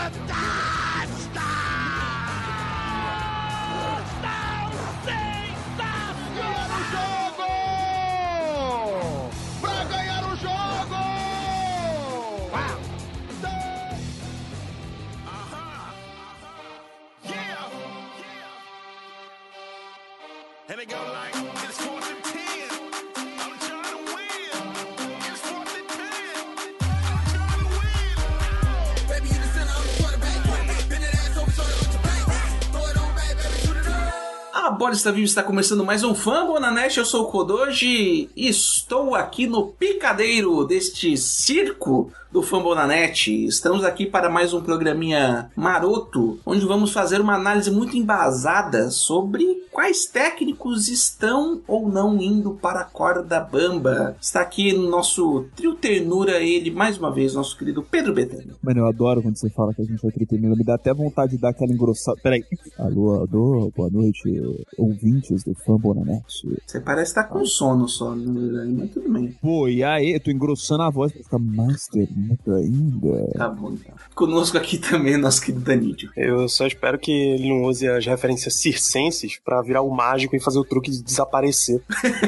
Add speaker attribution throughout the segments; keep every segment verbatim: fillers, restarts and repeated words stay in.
Speaker 1: A bola está viva, está começando mais um Fumble na Net. Eu sou o Kodoji e estou aqui no picadeiro deste circo do Fumble na Net. Estamos aqui para mais um programinha maroto, onde vamos fazer uma análise muito embasada sobre quais técnicos estão ou não indo para a corda bamba. Está aqui no nosso trio ternura ele, mais uma vez, nosso querido Pedro Betânia.
Speaker 2: Mano, eu adoro quando você fala que a gente é trio ternura. Me dá até vontade de dar aquela engrossada. Peraí. Alô, alô, boa noite, ouvintes do Fumble na Net.
Speaker 1: Você parece estar com sono só, mas tudo bem.
Speaker 2: Pô, e aí? Eu tô engrossando a voz pra ficar mais ternura ainda.
Speaker 1: Tá bom, então. Conosco aqui também nosso querido Danídio.
Speaker 3: Eu só espero que ele não use as referências circenses pra virar o mágico e fazer o truque de desaparecer.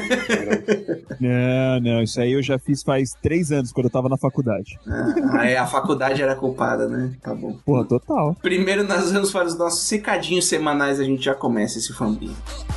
Speaker 2: Não, não, isso aí eu já fiz faz três anos, quando eu tava na faculdade.
Speaker 1: Ah, é, a faculdade era culpada, né? Tá bom.
Speaker 2: Porra, total.
Speaker 1: Primeiro nós vamos para os nossos secadinhos semanais, a gente já começa esse fanbinho.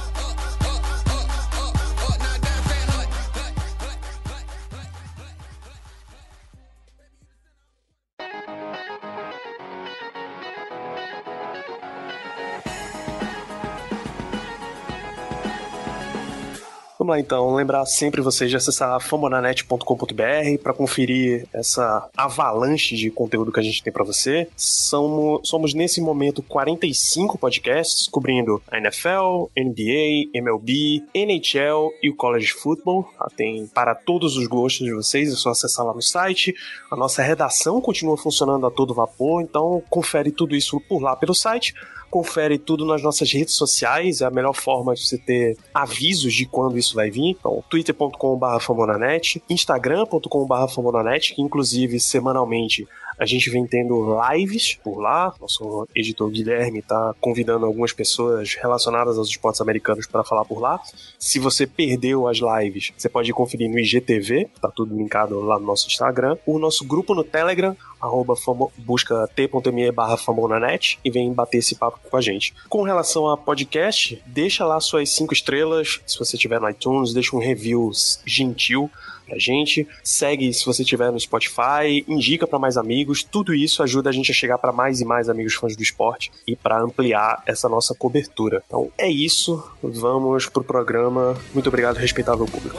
Speaker 3: Vamos lá então, lembrar sempre vocês de acessar fambonanet ponto com ponto b r para conferir essa avalanche de conteúdo que a gente tem para você. Somos, somos nesse momento quarenta e cinco podcasts cobrindo a N F L, N B A, M L B, N H L e o College Football. Tem para todos os gostos de vocês, é só acessar lá no site. A nossa redação continua funcionando a todo vapor, então confere tudo isso por lá pelo site. Confere tudo nas nossas redes sociais, é a melhor forma de você ter avisos de quando isso vai vir. Então, twitter ponto com barra fambonanet, instagram ponto com barra fambonanet, que inclusive semanalmente a gente vem tendo lives por lá. Nosso editor Guilherme está convidando algumas pessoas relacionadas aos esportes americanos para falar por lá. Se você perdeu as lives, você pode conferir no I G T V, tá tudo linkado lá no nosso Instagram. O nosso grupo no Telegram, arroba famo, busca t.me barra fambonanet e vem bater esse papo com a gente. Com relação a podcast, deixa lá suas cinco estrelas. Se você tiver no iTunes, deixa um review gentil pra gente, segue se você tiver no Spotify, indica pra mais amigos, tudo isso ajuda a gente a chegar pra mais e mais amigos fãs do esporte e pra ampliar essa nossa cobertura. Então é isso, vamos pro programa. Muito obrigado, respeitável público.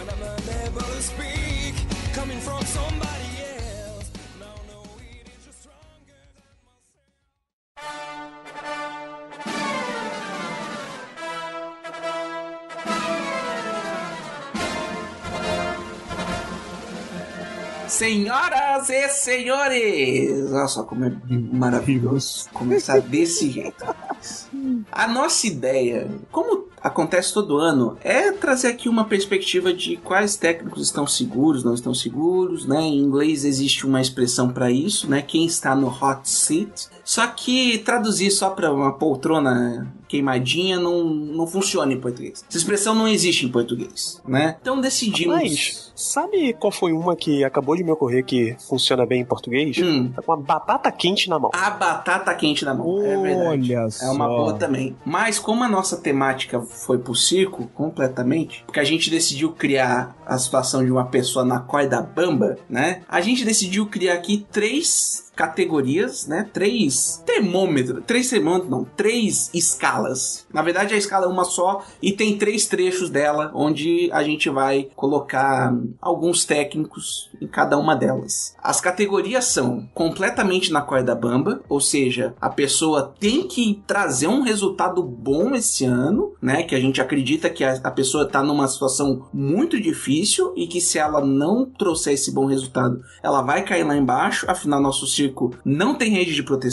Speaker 1: Senhoras e senhores! Olha só como é maravilhoso começar desse jeito. A nossa ideia, como acontece todo ano, é trazer aqui uma perspectiva de quais técnicos estão seguros, não estão seguros, né? Em inglês existe uma expressão para isso, né? Quem está no hot seat. Só que traduzir só para uma poltrona queimadinha não, não funciona em português. Essa expressão não existe em português, né? Então decidimos...
Speaker 3: Mas, sabe qual foi uma que acabou de me ocorrer que funciona bem em português?
Speaker 1: Hum.
Speaker 3: Tá com uma batata quente na mão.
Speaker 1: A batata quente na mão,
Speaker 2: Olha
Speaker 1: é verdade.
Speaker 2: só.
Speaker 1: É uma boa também. Mas como a nossa temática foi pro circo completamente, porque a gente decidiu criar a situação de uma pessoa na corda bamba, né? A gente decidiu criar aqui três categorias, né? Três termômetros, três termômetros, não, três escalas. Na verdade, a escala é uma só e tem três trechos dela, onde a gente vai colocar alguns técnicos em cada uma delas. As categorias são completamente na corda bamba, ou seja, a pessoa tem que trazer um resultado bom esse ano, né? Que a gente acredita que a, a pessoa está numa situação muito difícil e que se ela não trouxer esse bom resultado, ela vai cair lá embaixo. Afinal, nosso circo não tem rede de proteção,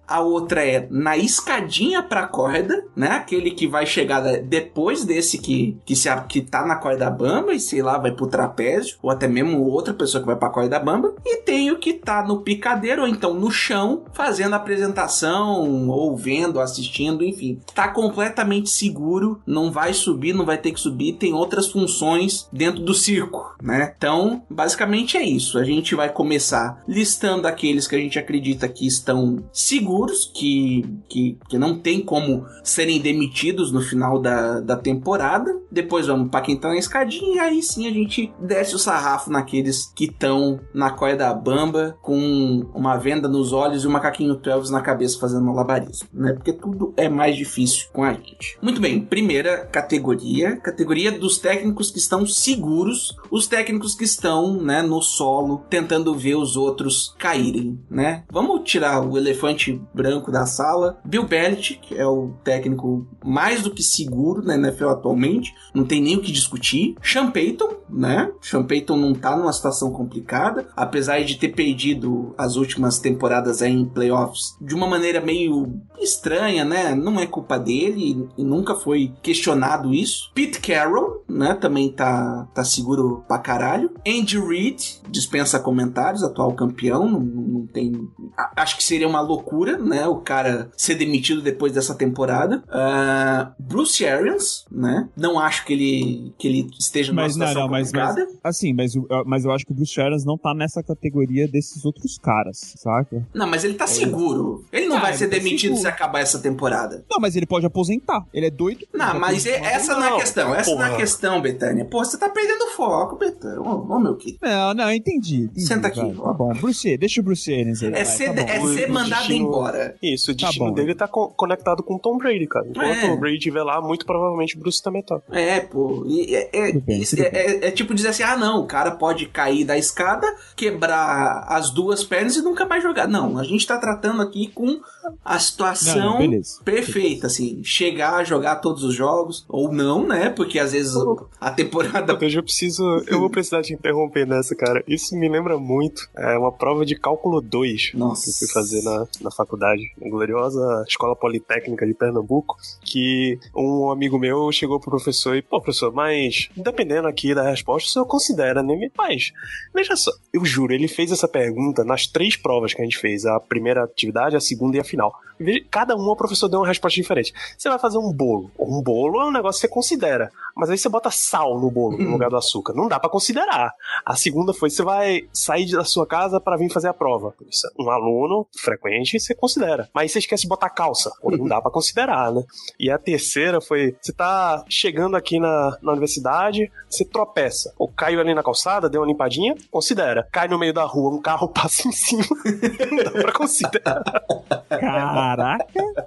Speaker 1: A outra é na escadinha pra corda, né? Aquele que vai chegar depois desse que, que, se, que tá na corda bamba e, sei lá, vai pro trapézio, ou até mesmo outra pessoa que vai pra corda bamba. E tem o que tá no picadeiro, ou então no chão, fazendo a apresentação, ou vendo, assistindo, enfim. Tá completamente seguro, não vai subir, não vai ter que subir, tem outras funções dentro do circo, né? Então, basicamente é isso. A gente vai começar listando aqueles que a gente acredita que estão seguros, que, que, que não tem como serem demitidos no final da, da temporada. Depois vamos para quem tá na escadinha, e aí sim a gente desce o sarrafo naqueles que estão na corda bamba, com uma venda nos olhos e um macaquinho doze na cabeça fazendo malabarismo, né? Porque tudo é mais difícil com a gente. Muito bem, primeira categoria, categoria dos técnicos que estão seguros, os técnicos que estão, né, no solo, tentando ver os outros caírem, né? Vamos tirar o elefante branco da sala. Bill Belichick é o técnico mais do que seguro na N F L atualmente, não tem nem o que discutir. Sean Payton, né? Sean Payton não tá numa situação complicada, apesar de ter perdido as últimas temporadas aí em playoffs de uma maneira meio estranha, né? Não é culpa dele e nunca foi questionado isso. Pete Carroll, né? Também tá, tá seguro pra caralho. Andy Reid, dispensa comentários, atual campeão, não, não tem... Acho que seria uma loucura, né? O cara ser demitido depois dessa temporada. Uh, Bruce Arians, né? Não acho que ele, que ele esteja numa
Speaker 2: mas,
Speaker 1: situação
Speaker 2: não, não,
Speaker 1: complicada.
Speaker 2: Mas, mas, assim, mas, mas eu acho que o Bruce Arians não tá nessa categoria desses outros caras, saca?
Speaker 1: Não, mas ele tá seguro. Ele não
Speaker 2: ah,
Speaker 1: vai ser
Speaker 2: tá
Speaker 1: demitido
Speaker 2: seguro.
Speaker 1: se acabar essa temporada.
Speaker 2: Não, mas ele pode aposentar. Ele é doido.
Speaker 1: Não, mas é, essa não é a questão. Essa
Speaker 3: porra.
Speaker 1: não é a questão, Betânia. Pô, você tá perdendo foco, Betânia. Ô, ô, meu querido.
Speaker 2: Não, não, entendi. entendi
Speaker 1: Senta aqui,
Speaker 2: vai,
Speaker 1: ó.
Speaker 2: Tá bom, Bruce, deixa o Bruce Arians aí.
Speaker 1: É
Speaker 2: vai,
Speaker 1: ser,
Speaker 2: tá bom.
Speaker 1: é ser
Speaker 3: O
Speaker 1: mandado
Speaker 3: destino-
Speaker 1: embora.
Speaker 3: Isso, o
Speaker 2: Tá
Speaker 3: destino
Speaker 2: bom.
Speaker 3: dele tá co- conectado com o Tom Brady, cara. Enquanto
Speaker 1: É.
Speaker 3: o Brady estiver lá, muito provavelmente o Bruce também tá.
Speaker 1: É, pô. E é, é,
Speaker 2: Tudo bem,
Speaker 1: isso
Speaker 2: tudo
Speaker 1: é- é- é tipo dizer assim: ah, não, o cara pode cair da escada, quebrar as duas pernas e nunca mais jogar. Não, a gente tá tratando aqui com a situação
Speaker 2: Não, não, beleza.
Speaker 1: perfeita, assim. Chegar a jogar todos os jogos, ou não, né? Porque às vezes a temporada.
Speaker 3: Eu já preciso. Eu vou precisar te interromper nessa, cara. Isso me lembra muito. É uma prova de cálculo dois
Speaker 1: Nossa.
Speaker 3: que eu fui fazer na, na faculdade, na gloriosa Escola Politécnica de Pernambuco. Que um amigo meu chegou pro professor e, pô, professor, mas dependendo aqui da resposta, o senhor considera, né? Mas, veja só, eu juro, ele fez essa pergunta nas três provas que a gente fez: a primeira atividade, a segunda e a final. Veja, cada uma o professor deu uma resposta diferente. Você vai fazer um bolo. Um bolo é um negócio que você considera, mas aí você bota sal no bolo no lugar do açúcar. Não dá pra considerar. A segunda foi: você vai sair da sua casa pra vir fazer a prova. Isso, um aluno frequente, você considera. Mas aí você esquece de botar calça. Pô, não dá pra considerar, né? E a terceira foi: você tá chegando aqui na, na universidade, você tropeça. Ou caiu ali na calçada, deu uma limpadinha, considera. Cai no meio da rua, um carro passa em cima. Não dá pra considerar.
Speaker 2: Caraca.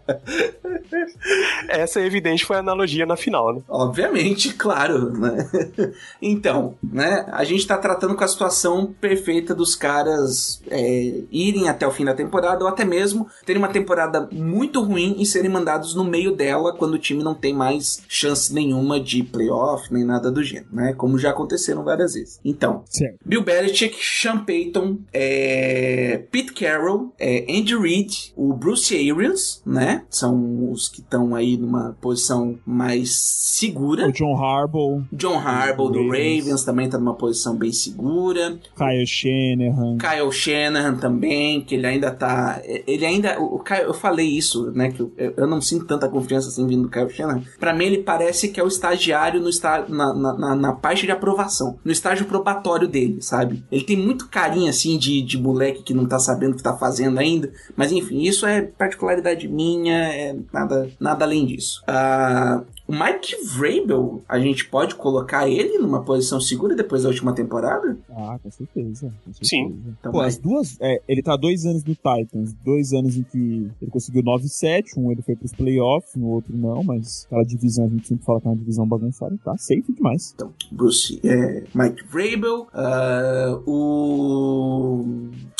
Speaker 3: Essa é evidente, foi a analogia na final, né?
Speaker 1: Obviamente, claro, né? Então, né? A gente tá tratando com a situação perfeita dos caras é, irem até o fim da temporada, ou até mesmo terem uma temporada muito ruim e serem mandados no meio dela quando o time não tem mais chance nenhuma de playoff, nem nada do gênero, né? Como já aconteceram várias vezes. Então,
Speaker 2: Certo.
Speaker 1: Bill Belichick, Sean Payton, é, Pete Carroll, é, Andy Reid, o Bruce Arians, né? São os que estão aí numa posição mais segura.
Speaker 2: O John Harbaugh,
Speaker 1: John Harbaugh do
Speaker 2: Ravens.
Speaker 1: Ravens também tá numa posição bem segura.
Speaker 2: Kyle Shanahan.
Speaker 1: Kyle Shanahan também, que ele ainda tá... Ele ainda... O Kyle, eu falei isso, né? Que eu, eu não sinto tanta confiança assim vindo do Kyle Shanahan. Pra mim, ele parece que é o estagiário no esta, na, na, na parte de aprovação. No estágio probatório dele, sabe? Ele tem muito carinho, assim, de, de moleque que não tá sabendo o que tá fazendo ainda. Mas, enfim, isso é particularidade minha. É nada, nada além disso. Ah... O Mike Vrabel, a gente pode colocar ele numa posição segura depois da última temporada?
Speaker 2: Ah, com certeza. Com certeza.
Speaker 3: Sim.
Speaker 1: Então,
Speaker 2: Pô,
Speaker 1: vai.
Speaker 2: as duas. É, ele tá há dois anos no Titans. Dois anos em que ele conseguiu nove sete. Um ele foi pros playoffs, no outro não. Mas aquela divisão, a gente sempre fala que é uma divisão bagunçada. Tá safe demais.
Speaker 1: Então, Bruce, é, Mike Vrabel, uh, o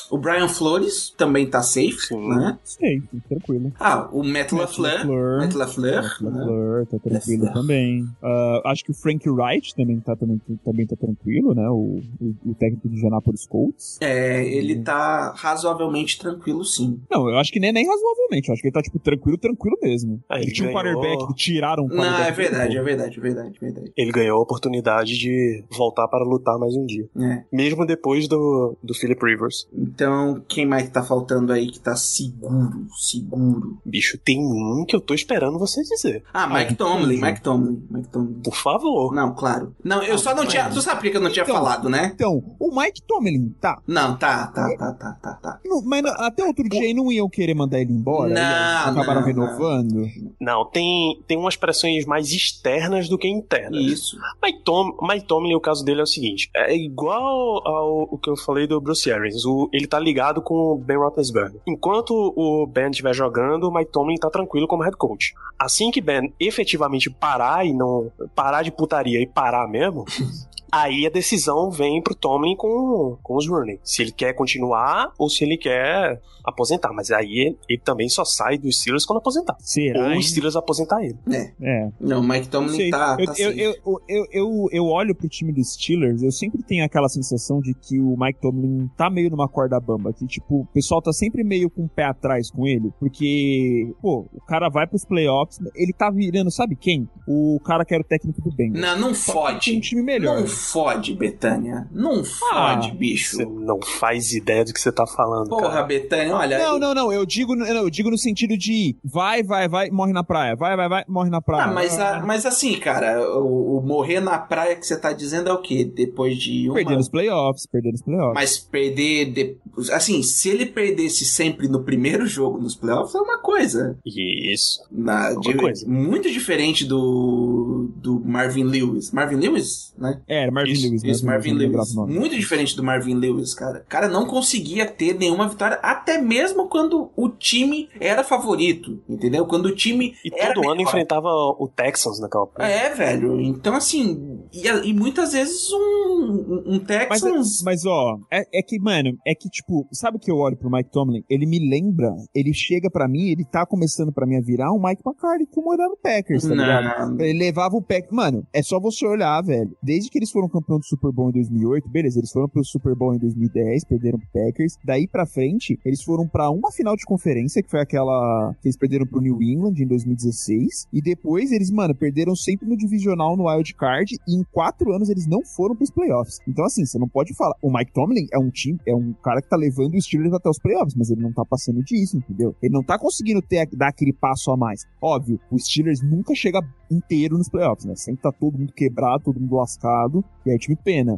Speaker 1: O Brian Flores também tá safe,
Speaker 3: Sim.
Speaker 1: né?
Speaker 2: Safe, tranquilo.
Speaker 1: Ah, o Matt LaFleur. Matt LaFleur.
Speaker 2: Matt LaFleur tá tranquilo
Speaker 1: LaFleur.
Speaker 2: também. Uh, acho que o Frank Wright também tá, também, também tá tranquilo, né? O, o, o técnico de Indianapolis Colts.
Speaker 1: É, ele tá razoavelmente tranquilo, sim.
Speaker 2: Não, eu acho que nem, nem razoavelmente. Eu acho que ele tá, tipo, tranquilo, tranquilo mesmo.
Speaker 3: Ah,
Speaker 2: ele
Speaker 3: ele
Speaker 2: tinha um
Speaker 3: ganhou...
Speaker 2: quarterback que tiraram um
Speaker 1: Não,
Speaker 2: quarterback
Speaker 1: é verdade,
Speaker 2: dele,
Speaker 1: é verdade, é verdade, é verdade.
Speaker 3: Ele ganhou a oportunidade de voltar para lutar mais um dia.
Speaker 1: É.
Speaker 3: Mesmo depois do, do Philip Rivers.
Speaker 1: Então, quem mais que tá faltando aí que tá seguro, seguro?
Speaker 3: Bicho, tem um que eu tô esperando você dizer.
Speaker 1: Ah, Mike
Speaker 2: Ah,
Speaker 1: Tomlin,
Speaker 2: entendi.
Speaker 1: Mike Tomlin, Mike Tomlin.
Speaker 3: Por favor.
Speaker 1: Não, claro. Não, eu
Speaker 2: Ah,
Speaker 1: só não
Speaker 2: mas-
Speaker 1: tinha... Tu sabe por que eu não tinha
Speaker 2: Então,
Speaker 1: falado, né?
Speaker 2: Então, o Mike Tomlin, tá.
Speaker 1: Não, tá, tá, tá, tá, tá, tá.
Speaker 2: Não, mas não- até outro dia aí não iam querer mandar ele embora.
Speaker 1: Não,
Speaker 2: e aí acabaram
Speaker 1: não,
Speaker 2: renovando.
Speaker 3: Não, tem, tem umas pressões mais externas do que internas.
Speaker 1: Isso.
Speaker 3: Mike, Tom, Mike Tomlin, o caso dele é o seguinte: é igual ao o que eu falei do Bruce Arians. O, ele tá ligado com o Ben Roethlisberger. Enquanto o Ben estiver jogando, o Mike Tomlin tá tranquilo como head coach. Assim que Ben efetivamente parar e não parar de putaria e parar mesmo, aí a decisão vem pro Tomlin com, com os Rooney. Se ele quer continuar ou se ele quer aposentar. Mas aí ele, ele também só sai dos Steelers quando aposentar.
Speaker 2: Será,
Speaker 3: Ou
Speaker 2: hein?
Speaker 3: os Steelers aposentar ele.
Speaker 1: É.
Speaker 2: É.
Speaker 1: Não, o Mike
Speaker 2: Não
Speaker 1: Tomlin
Speaker 2: sei.
Speaker 1: tá,
Speaker 2: eu,
Speaker 1: tá
Speaker 2: eu,
Speaker 1: safe.
Speaker 2: eu, eu, eu, eu olho pro time dos Steelers, eu sempre tenho aquela sensação de que o Mike Tomlin tá meio numa corda bamba, que tipo, o pessoal tá sempre meio com o pé atrás com ele, porque, pô, o cara vai pros playoffs, ele tá virando, sabe quem? O cara que era o técnico do Bengals.
Speaker 1: Não, não
Speaker 2: Só que tem um
Speaker 1: fode.
Speaker 2: time melhor.
Speaker 1: Não fode, Betânia. Não
Speaker 2: Ah,
Speaker 1: fode, bicho.
Speaker 3: Você não faz ideia do que você tá falando,
Speaker 1: Porra,
Speaker 3: cara.
Speaker 1: Betânia, olha...
Speaker 2: Não, não, não, eu digo, no- eu digo no sentido de vai, vai, vai, morre na praia, vai, vai, vai, morre na praia.
Speaker 1: Ah, mas, a- mas assim, cara, o, o morrer na praia que você tá dizendo é o quê? Depois de uma...
Speaker 2: Perder nos playoffs, perder nos playoffs.
Speaker 1: Mas perder... De... Assim, se ele perdesse sempre no primeiro jogo nos playoffs, é uma coisa.
Speaker 3: Isso.
Speaker 1: Na,
Speaker 3: Uma
Speaker 1: de-
Speaker 3: coisa.
Speaker 1: Muito diferente do, do Marvin Lewis. Marvin Lewis, né?
Speaker 2: É, Marvin
Speaker 3: Isso,
Speaker 2: Lewis.
Speaker 1: Isso,
Speaker 2: né?
Speaker 1: Marvin
Speaker 2: Não lembrava
Speaker 1: Lewis.
Speaker 2: o nome.
Speaker 1: Muito diferente do Marvin Lewis, cara. O cara não conseguia ter nenhuma vitória, até mesmo quando o time era favorito, entendeu? Quando o time
Speaker 3: E
Speaker 1: era
Speaker 3: todo ano
Speaker 1: melhor.
Speaker 3: enfrentava o Texans naquela porra.
Speaker 1: É, velho. Então, assim, e, e muitas vezes um, um
Speaker 2: Mas,
Speaker 1: Texans...
Speaker 2: mas ó, é, é que, mano, é que, tipo, sabe que eu olho pro Mike Tomlin? Ele me lembra, ele chega pra mim, ele tá começando pra mim a virar um Mike McCarthy como era no Packers, tá ligado?
Speaker 1: Não.
Speaker 2: Ele levava o Packers. Mano, é só você olhar, velho. Desde que eles foram campeão do Super Bowl em dois mil e oito, beleza, eles foram pro Super Bowl em dois mil e dez, perderam pro Packers. Daí pra frente, eles foram pra uma final de conferência, que foi aquela que eles perderam pro New England em dois mil e dezesseis. E depois eles, mano, perderam sempre no divisional, no wild card. E em quatro anos eles não foram pros playoffs. Então, assim, você não pode falar. O Mike Tomlin é um time, é um cara que tá levando os Steelers até os playoffs, mas ele não tá passando disso, entendeu? Ele não tá conseguindo ter, dar aquele passo a mais. Óbvio, o Steelers nunca chega inteiro nos playoffs, né? Sempre tá todo mundo quebrado, todo mundo lascado, e aí o time pena.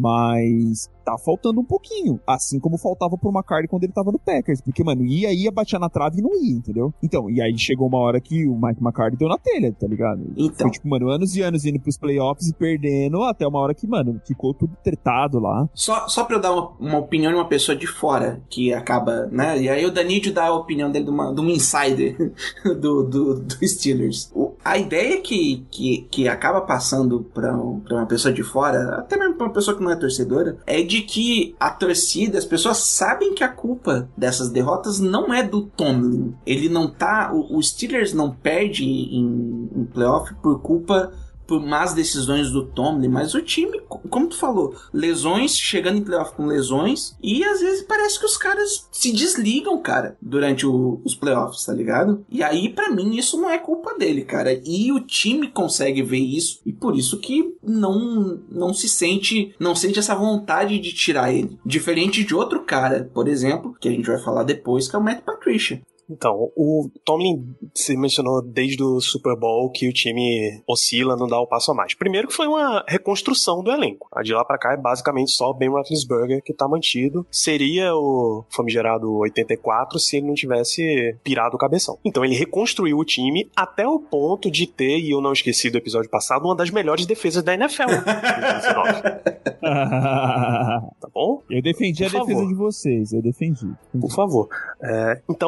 Speaker 2: Mas tá faltando um pouquinho, assim como faltava pro McCarthy quando ele tava no Packers, porque, mano, ia, ia, batia na trave e não ia, entendeu? Então, e aí chegou uma hora que o Mike McCarthy deu na telha, tá ligado?
Speaker 1: Então.
Speaker 2: Foi, tipo, mano, anos e anos indo pros playoffs e perdendo, até uma hora que, mano, ficou tudo tretado lá.
Speaker 1: Só, só pra eu dar uma, uma opinião de uma pessoa de fora, que acaba, né? E aí o Danídio dá a opinião dele de, uma, de um insider do, do, do Steelers. O, a ideia que, que, que acaba passando pra, um- pra uma pessoa de fora, até mesmo pra uma pessoa que não é torcedora, é de que a torcida, as pessoas sabem que a culpa dessas derrotas não é do Tomlin. Ele não tá... O, o Steelers não perde em, em playoff por culpa... por más decisões do Tomlin, mas o time, como tu falou, lesões, chegando em playoff com lesões, e às vezes parece que os caras se desligam, cara, durante o, os playoffs, tá ligado? E aí, pra mim, isso não é culpa dele, cara, e o time consegue ver isso, e por isso que não, não se sente, não sente essa vontade de tirar ele. Diferente de outro cara, por exemplo, que a gente vai falar depois, que é o Matt Patricia.
Speaker 3: Então, o Tomlin se mencionou desde o Super Bowl que o time oscila, não dá o passo a mais. Primeiro que foi uma reconstrução do elenco. A de lá pra cá é basicamente só o Ben Roethlisberger que tá mantido. Seria o famigerado oitenta e quatro se ele não tivesse pirado o cabeção. Então ele reconstruiu o time até o ponto de ter, e eu não esqueci do episódio passado, uma das melhores defesas da N F L. Tá bom?
Speaker 2: Eu defendi a
Speaker 3: Por
Speaker 2: defesa
Speaker 3: favor.
Speaker 2: de vocês, eu defendi.
Speaker 3: Por favor. É, então tá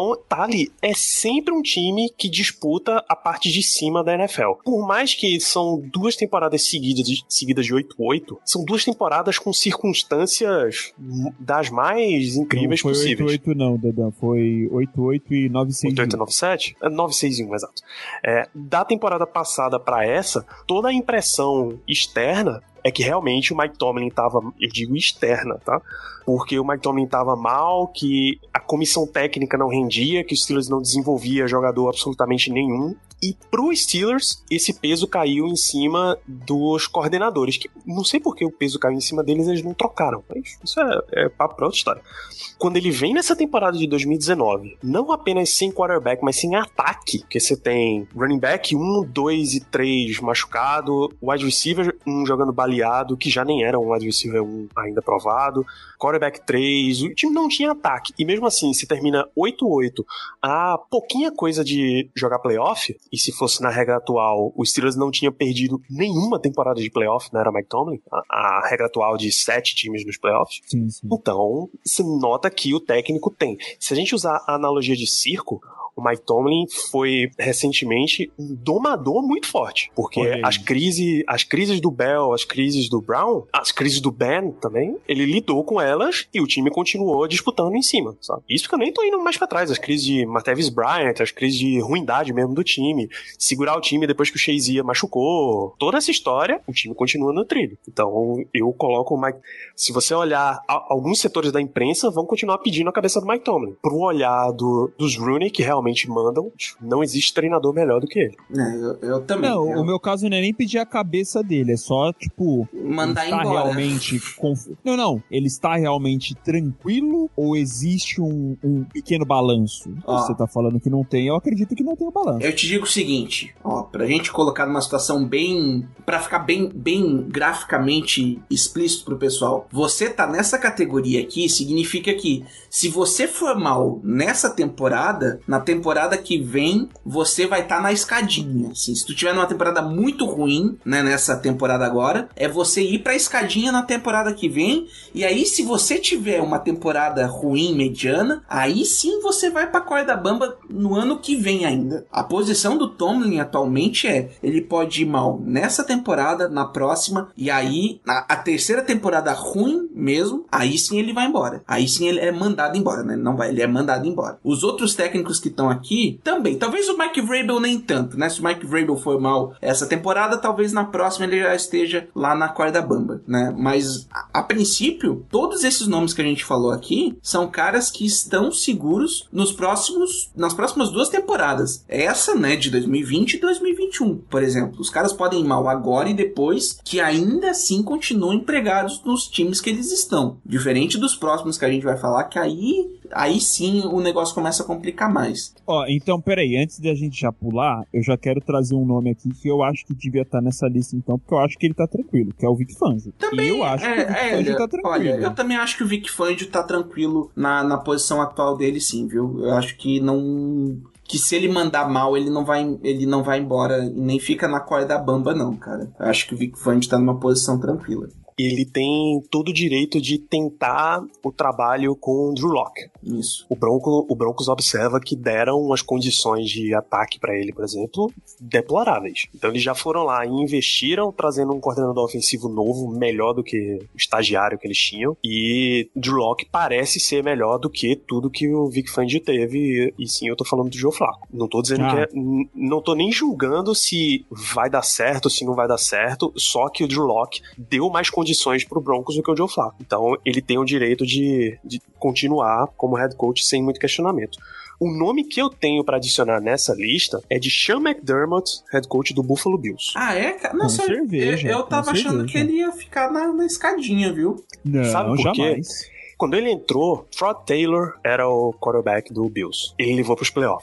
Speaker 3: detalhe, é sempre um time que disputa a parte de cima da N F L. Por mais que são duas temporadas seguidas, seguidas de oito oito, são duas temporadas com circunstâncias das mais incríveis
Speaker 2: não foi
Speaker 3: possíveis.
Speaker 2: oito oito não, Dedan. Foi oito oito e nove seis um.
Speaker 3: oito oito nove sete? É nove seis um, exato. É, da temporada passada pra essa, toda a impressão externa é que realmente o Mike Tomlin tava, eu digo externa, tá? Porque o Mike Tomlin tava mal, que a comissão técnica não rendia, que os Steelers não desenvolvia jogador absolutamente nenhum. E pro Steelers, esse peso caiu em cima dos coordenadores, que não sei por que o peso caiu em cima deles, eles não trocaram, mas isso é, é papo pra outra história. Quando ele vem nessa temporada de dois mil e dezenove, não apenas sem quarterback, mas sem ataque, que você tem running back um, dois e três machucado, wide receiver um jogando baleado, que já nem era um wide receiver um ainda provado, quarterback três, o time não tinha ataque, e mesmo assim, se termina oito oito, a pouquinha coisa de jogar playoff, e se fosse na regra atual, o Steelers não tinha perdido nenhuma temporada de playoff, não era Mike Tomlin, a, a regra atual de sete times nos playoffs.
Speaker 2: Sim, sim.
Speaker 3: Então, você nota que o técnico tem. Se a gente usar a analogia de circo, o Mike Tomlin foi recentemente um domador muito forte, porque as crises, as crises do Bell, as crises do Brown, as crises do Ben também, ele lidou com elas e o time continuou disputando em cima, sabe? Isso que eu nem tô indo mais pra trás, as crises de Martavis Bryant, as crises de ruindade mesmo do time, segurar o time depois que o Shazier machucou, toda essa história, o time continua no trilho. Então, eu coloco o Mike... Se você olhar, alguns setores da imprensa vão continuar pedindo a cabeça do Mike Tomlin. Pro olhar do, dos Rooney, que realmente mandam, não existe treinador melhor do que ele.
Speaker 1: É, eu, eu também.
Speaker 2: Não,
Speaker 1: eu...
Speaker 2: o meu caso não é nem pedir a cabeça dele, é só, tipo,
Speaker 1: mandar
Speaker 2: ele está
Speaker 1: embora.
Speaker 2: realmente conf... Não, não, ele está realmente tranquilo ou existe um, um pequeno balanço?
Speaker 1: Ó,
Speaker 2: você tá falando que não tem, eu acredito que não tem o balanço.
Speaker 1: Eu te digo o seguinte, ó, pra gente colocar numa situação bem, pra ficar bem, bem graficamente explícito pro pessoal, você tá nessa categoria aqui, significa que se você for mal nessa temporada, na temporada que vem, você vai estar tá na escadinha, assim, se tu tiver numa temporada muito ruim, né, nessa temporada agora, é você ir pra escadinha na temporada que vem, e aí se você tiver uma temporada ruim, mediana, aí sim você vai pra corda bamba no ano que vem ainda. A posição do Tomlin atualmente é, ele pode ir mal nessa temporada, na próxima, e aí, na, a terceira temporada ruim mesmo, aí sim ele vai embora. Aí sim ele é mandado embora, né? Não vai, ele é mandado embora. Os outros técnicos que estão aqui, também. Talvez o Mike Vrabel nem tanto, né? Se o Mike Vrabel for mal essa temporada, talvez na próxima ele já esteja lá na corda bamba, né? Mas, a, a princípio, todos esses nomes que a gente falou aqui são caras que estão seguros nos próximos, nas próximas duas temporadas. Essa, né, de dois mil e vinte e dois mil e vinte e um, por exemplo. Os caras podem ir mal agora e depois, que ainda assim continuam empregados nos times que eles estão. Diferente dos próximos que a gente vai falar, que aí, aí sim o negócio começa a complicar mais.
Speaker 2: Ó, então, peraí, antes de a gente já pular, eu já quero trazer um nome aqui que eu acho que devia estar nessa lista, então, porque eu acho que ele tá tranquilo, que é o Vic Fangio.
Speaker 1: Também,
Speaker 2: e eu acho
Speaker 1: é,
Speaker 2: que o Vic
Speaker 1: é,
Speaker 2: Fangio
Speaker 1: olha,
Speaker 2: tá tranquilo.
Speaker 1: Olha, eu também acho que o Vic Fangio tá tranquilo na, na posição atual dele, sim, viu? Eu acho que não... que se ele mandar mal, ele não vai, ele não vai embora e nem fica na corda bamba, não, cara. Eu acho que o Vic Fangio tá numa posição tranquila.
Speaker 3: Ele tem todo o direito de tentar o trabalho com o Drew Lock.
Speaker 1: Isso.
Speaker 3: O, Bronco, o Broncos observa que deram as condições de ataque para ele, por exemplo, deploráveis. Então eles já foram lá e investiram trazendo um coordenador ofensivo novo, melhor do que o estagiário que eles tinham. E Drew Lock parece ser melhor do que tudo que o Vic Fangio teve. E, e sim, eu tô falando do Joe Flacco. Não tô dizendo ah. que é... N- não tô nem julgando se vai dar certo, se não vai dar certo. Só que o Drew Lock deu mais condições condições pro Broncos do que o Joe Flacco. Então ele tem o direito de, de continuar como head coach sem muito questionamento. O nome que eu tenho pra adicionar nessa lista é de Sean McDermott, head coach do Buffalo Bills.
Speaker 1: Ah, é? Nossa,
Speaker 2: com cerveja,
Speaker 1: eu, eu tava achando
Speaker 2: cerveja.
Speaker 1: que ele ia ficar na, na escadinha, viu?
Speaker 2: Não,
Speaker 3: Sabe por
Speaker 2: jamais.
Speaker 3: Quê? Quando ele entrou, Trot Taylor era o quarterback do Bills. Ele levou pros playoffs.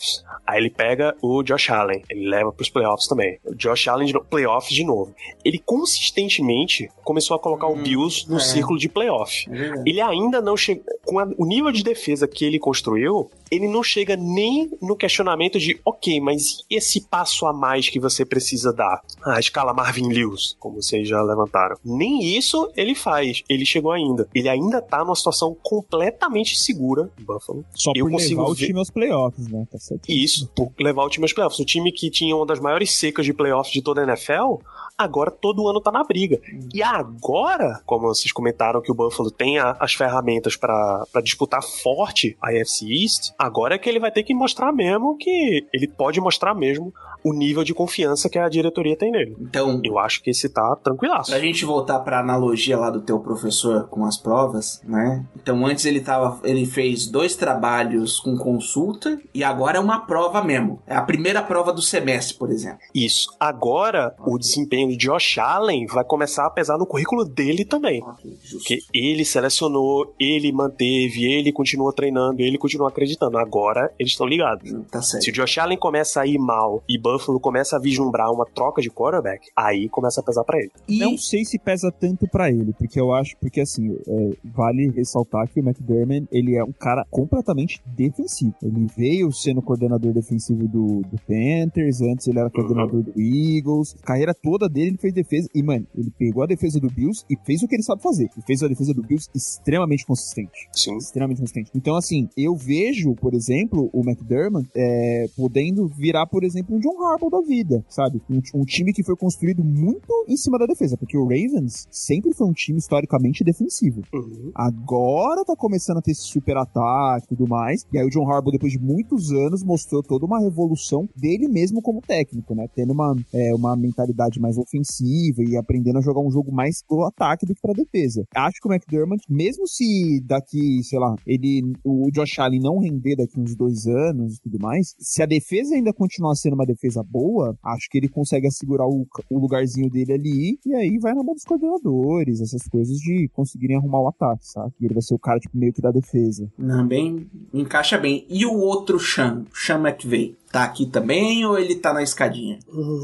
Speaker 3: Aí ele pega o Josh Allen, ele leva pros playoffs também. O Josh Allen de no... playoffs de novo. Ele consistentemente começou a colocar hum, o Bills no é. círculo de playoff. É. Ele ainda não chega... Com a... o nível de defesa que ele construiu, ele não chega nem no questionamento de, ok, mas esse passo a mais que você precisa dar? A escala Marvin Lewis, como vocês já levantaram. Nem isso ele faz. Ele chegou ainda. Ele ainda tá numa situação completamente segura, Buffalo.
Speaker 2: Só por
Speaker 3: Eu
Speaker 2: levar
Speaker 3: consigo
Speaker 2: o
Speaker 3: ver...
Speaker 2: time aos playoffs, né? Tá certo.
Speaker 3: Isso, por levar o time aos playoffs. O time que tinha uma das maiores secas de playoffs de toda a N F L, agora todo ano tá na briga. E agora, como vocês comentaram que o Buffalo tem a, as ferramentas pra, pra disputar forte a A F C East, agora é que ele vai ter que mostrar mesmo que ele pode mostrar mesmo o nível de confiança que a diretoria tem nele.
Speaker 1: Então,
Speaker 3: eu acho que esse tá tranquilaço.
Speaker 1: Pra gente voltar pra analogia lá do teu professor com as provas, né? Então antes ele tava, ele fez dois trabalhos com consulta e agora é uma prova mesmo. É a primeira prova do semestre, por exemplo.
Speaker 3: Isso. Agora okay. o desempenho de Josh Allen vai começar a pesar no currículo dele também. Okay, porque ele selecionou, ele manteve, ele continua treinando, ele continua acreditando. Agora eles estão ligados.
Speaker 1: Tá certo.
Speaker 3: Se o Josh Allen começa a ir mal e Buffalo começa a vislumbrar uma troca de quarterback, aí começa a pesar pra ele.
Speaker 2: E... Não sei se pesa tanto pra ele, porque eu acho, porque assim, é, vale ressaltar que o McDermott, ele é um cara completamente defensivo. Ele veio sendo coordenador defensivo do, do Panthers, antes ele era coordenador uhum. do Eagles, a carreira toda dele ele fez defesa, e mano, ele pegou a defesa do Bills e fez o que ele sabe fazer. Ele fez a defesa do Bills extremamente consistente.
Speaker 3: Sim.
Speaker 2: Extremamente consistente. Então assim, eu vejo, por exemplo, o McDermott é, podendo virar, por exemplo, um John Harbaugh da vida, sabe? Um, um time que foi construído muito em cima da defesa, porque o Ravens sempre foi um time historicamente defensivo.
Speaker 3: Uhum.
Speaker 2: Agora tá começando a ter esse super ataque e tudo mais, e aí o John Harbaugh, depois de muitos anos, mostrou toda uma revolução dele mesmo como técnico, né? Tendo uma, é, uma mentalidade mais ofensiva e aprendendo a jogar um jogo mais pro ataque do que pra defesa. Acho que o McDermott, mesmo se daqui, sei lá, ele, o Josh Allen não render daqui uns dois anos e tudo mais, se a defesa ainda continuar sendo uma defesa boa, acho que ele consegue assegurar o, o lugarzinho dele ali, e aí vai na mão dos coordenadores, essas coisas de conseguirem arrumar o ataque, sabe? E ele vai ser o cara, tipo, meio que da defesa.
Speaker 1: Não, bem, encaixa bem. E o outro Sean, Sean McVay? Tá aqui também ou ele tá na escadinha?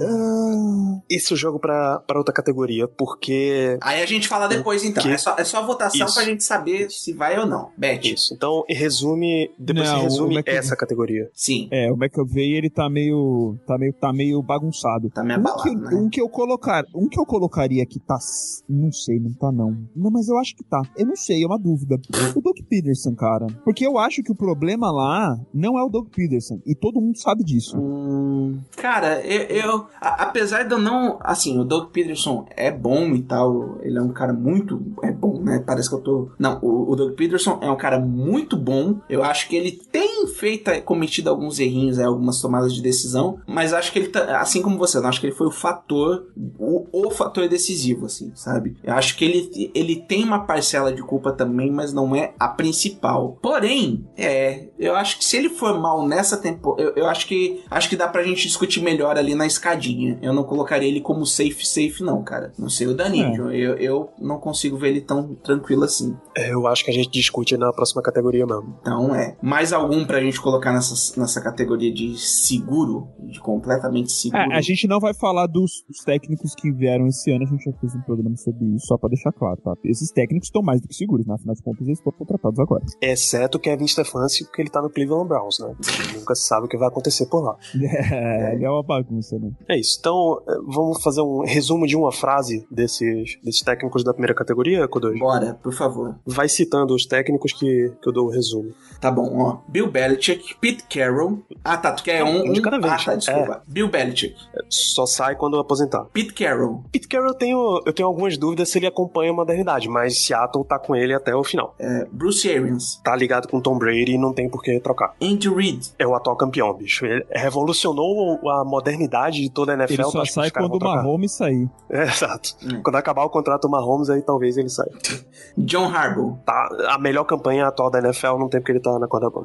Speaker 3: Uh, esse é o jogo pra, pra outra categoria, porque...
Speaker 1: Aí a gente fala depois, então. É só, é só votação Isso. pra gente saber se vai ou não. Beth.
Speaker 3: Isso. Então, resume... Depois não, você resume Mc... essa categoria.
Speaker 1: Sim.
Speaker 2: É, o McVay, ele tá meio... Tá meio, tá meio bagunçado.
Speaker 1: Tá meio abalado,
Speaker 2: um que,
Speaker 1: né?
Speaker 2: Um que, eu colocar, um que eu colocaria que tá... Não sei, não tá não. Não, mas eu acho que tá. Eu não sei, é uma dúvida. O Doug Peterson, cara. Porque eu acho que o problema lá não é o Doug Peterson. E todo mundo sabe disso.
Speaker 1: Hum, cara, eu, eu a, apesar de eu não, assim, o Doug Peterson é bom e tal, ele é um cara muito, é bom, né, parece que eu tô, não, o, o Doug Peterson é um cara muito bom, eu acho que ele tem feito, cometido alguns errinhos, é, algumas tomadas de decisão, mas acho que ele tá, assim como você, eu não acho que ele foi o fator, o, o fator decisivo, assim, sabe, eu acho que ele, ele tem uma parcela de culpa também, mas não é a principal, porém, é, eu acho que se ele for mal nessa temporada, eu, eu acho que acho que dá pra gente discutir melhor ali na escadinha. Eu não colocaria ele como safe, safe não, cara. Não sei o Danilo. É. Eu, eu não consigo ver ele tão tranquilo assim.
Speaker 3: É, eu acho que a gente discute na próxima categoria mesmo.
Speaker 1: Então, é. Mais algum pra gente colocar nessa, nessa categoria de seguro? De completamente seguro?
Speaker 2: É, a gente não vai falar dos, dos técnicos que vieram esse ano. A gente já fez um programa sobre isso, só pra deixar claro, tá? Esses técnicos estão mais do que seguros, né? Afinal de contas, eles foram contratados agora.
Speaker 3: Exceto Kevin Stefanski, porque ele tá no Cleveland Browns, né? Nunca se sabe o que vai acontecer por lá.
Speaker 2: É, ele é uma bagunça, né?
Speaker 3: É isso. Então, vamos fazer um resumo de uma frase desses, desses técnicos da primeira categoria, Kodoji?
Speaker 1: Bora, por favor.
Speaker 3: Vai citando os técnicos que, que eu dou o resumo.
Speaker 1: Tá bom, ó. Bill Belichick, Pete Carroll. Ah, tá, tu quer um...
Speaker 3: Um de cada vez.
Speaker 1: Ah, tá, desculpa.
Speaker 3: É.
Speaker 1: Bill Belichick.
Speaker 3: Só sai quando aposentar.
Speaker 1: Pete Carroll.
Speaker 3: Pete Carroll, eu tenho, eu tenho algumas dúvidas se ele acompanha a modernidade, mas Seattle tá com ele até o final.
Speaker 1: É, Bruce Arians.
Speaker 3: Tá ligado com Tom Brady e não tem por que trocar.
Speaker 1: Andy Reid.
Speaker 3: É o atual campeão, bicho. Ele revolucionou a modernidade de toda a N F L.
Speaker 2: Ele só sai quando o Mahomes sair.
Speaker 3: É, exato. Hum. Quando acabar o contrato do Mahomes, aí talvez ele saia.
Speaker 1: John Harbaugh.
Speaker 3: Tá, a melhor campanha atual da N F L não tem porque ele tá na corda bamba.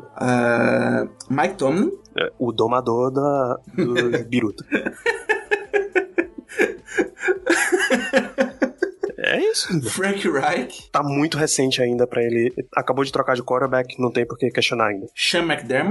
Speaker 1: Uh, Mike Tomlin.
Speaker 3: É, o domador da, do Biruta. É isso.
Speaker 1: Frank Reich.
Speaker 3: Tá muito recente ainda pra ele. Acabou de trocar de quarterback, não tem por que questionar ainda.
Speaker 1: Sean McDermott.